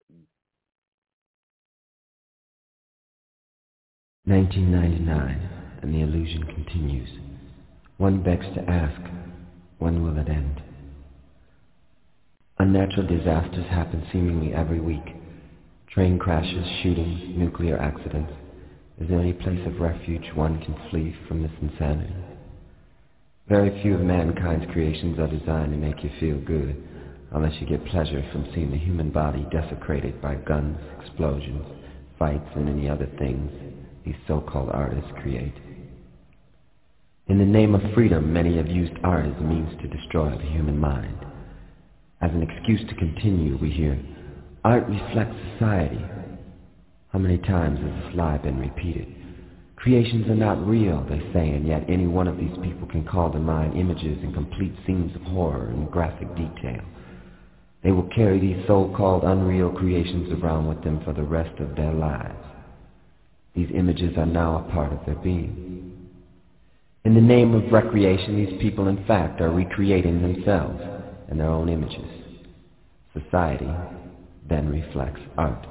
nineteen ninety-nine, and the illusion continues. One begs to ask, when will it end? Unnatural disasters happen seemingly every week. Train crashes, shootings, nuclear accidents. Is there any place of refuge one can flee from this insanity? Very few of mankind's creations are designed to make you feel good, unless you get pleasure from seeing the human body desecrated by guns, explosions, fights, and any other things these so-called artists create. In the name of freedom, many have used art as a means to destroy the human mind. As an excuse to continue, we hear, art reflects society. How many times has this lie been repeated? Creations are not real, they say, and yet any one of these people can call to mind images and complete scenes of horror in graphic detail. They will carry these so-called unreal creations around with them for the rest of their lives. These images are now a part of their being. In the name of recreation, these people in fact are recreating themselves and their own images. Society then reflects art.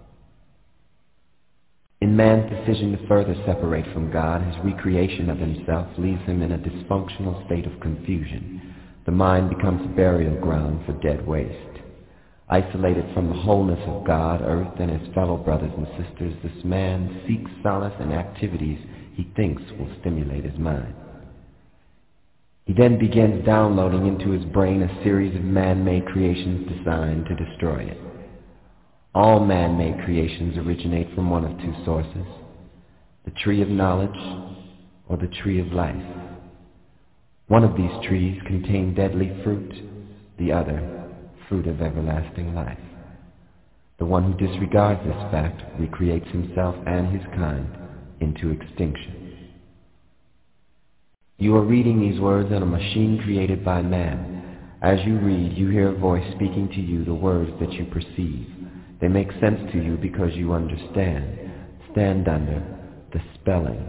In man's decision to further separate from God, his recreation of himself leaves him in a dysfunctional state of confusion. The mind becomes a burial ground for dead waste. Isolated from the wholeness of God, earth, and his fellow brothers and sisters, this man seeks solace in activities he thinks will stimulate his mind. He then begins downloading into his brain a series of man-made creations designed to destroy it. All man-made creations originate from one of two sources, the tree of knowledge or the tree of life. One of these trees contains deadly fruit, the other, fruit of everlasting life. The one who disregards this fact recreates himself and his kind into extinction. You are reading these words on a machine created by man. As you read, you hear a voice speaking to you the words that you perceive. They make sense to you because you understand. Stand under the spelling.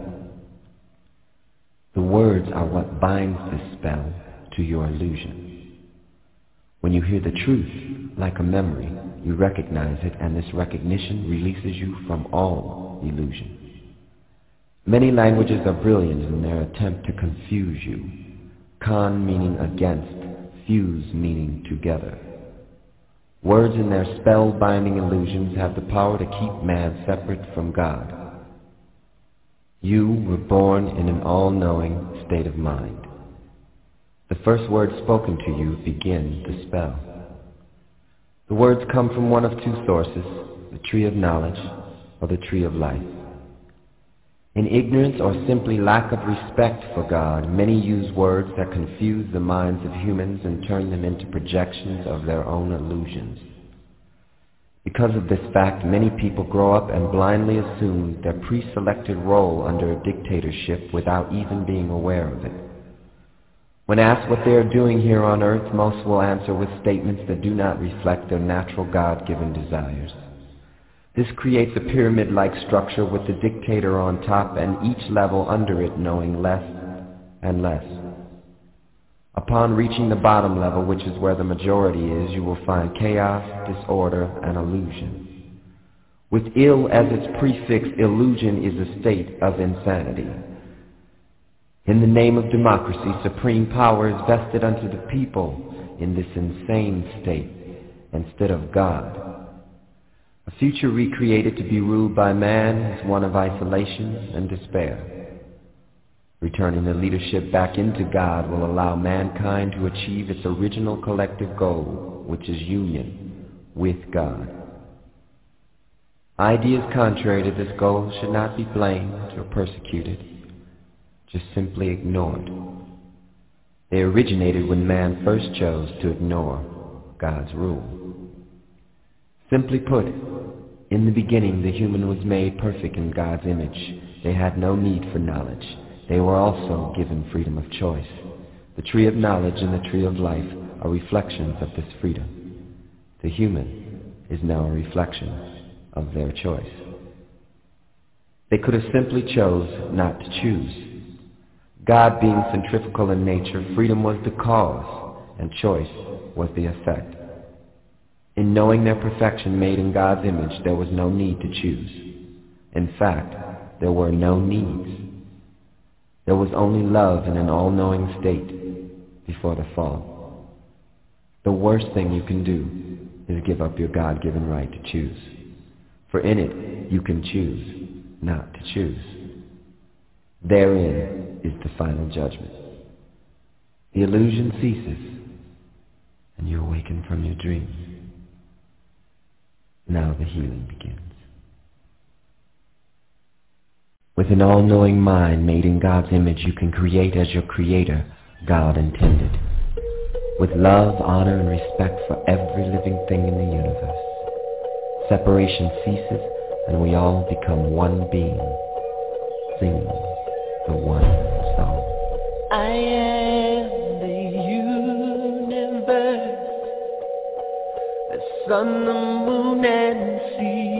The words are what binds this spell to your illusion. When you hear the truth, like a memory, you recognize it, and this recognition releases you from all illusion. Many languages are brilliant in their attempt to confuse you. Con meaning against, fuse meaning together. Words in their spell-binding illusions have the power to keep man separate from God. You were born in an all-knowing state of mind. The first words spoken to you begin the spell. The words come from one of two sources, the tree of knowledge or the tree of life. In ignorance or simply lack of respect for God, many use words that confuse the minds of humans and turn them into projections of their own illusions. Because of this fact, many people grow up and blindly assume their pre-selected role under a dictatorship without even being aware of it. When asked what they are doing here on earth, most will answer with statements that do not reflect their natural God-given desires. This creates a pyramid-like structure with the dictator on top and each level under it knowing less and less. Upon reaching the bottom level, which is where the majority is, you will find chaos, disorder, and illusion. With ill as its prefix, illusion is a state of insanity. In the name of democracy, supreme power is vested unto the people in this insane state instead of God. A future recreated to be ruled by man is one of isolation and despair. Returning the leadership back into God will allow mankind to achieve its original collective goal, which is union with God. Ideas contrary to this goal should not be blamed or persecuted, just simply ignored. They originated when man first chose to ignore God's rule. Simply put, in the beginning the human was made perfect in God's image. They had no need for knowledge. They were also given freedom of choice. The tree of knowledge and the tree of life are reflections of this freedom. The human is now a reflection of their choice. They could have simply chose not to choose. God being centrifugal in nature, freedom was the cause and choice was the effect. In knowing their perfection made in God's image, there was no need to choose. In fact, there were no needs. There was only love in an all-knowing state before the fall. The worst thing you can do is give up your God-given right to choose. For in it, you can choose not to choose. Therein is the final judgment. The illusion ceases, and you awaken from your dream. Now the healing begins. With an all-knowing mind made in God's image, you can create as your Creator, God, intended. With love, honor, and respect for every living thing in the universe. Separation ceases, and we all become one being, singing the one song. I am the universe, the sun, the moon, and sea.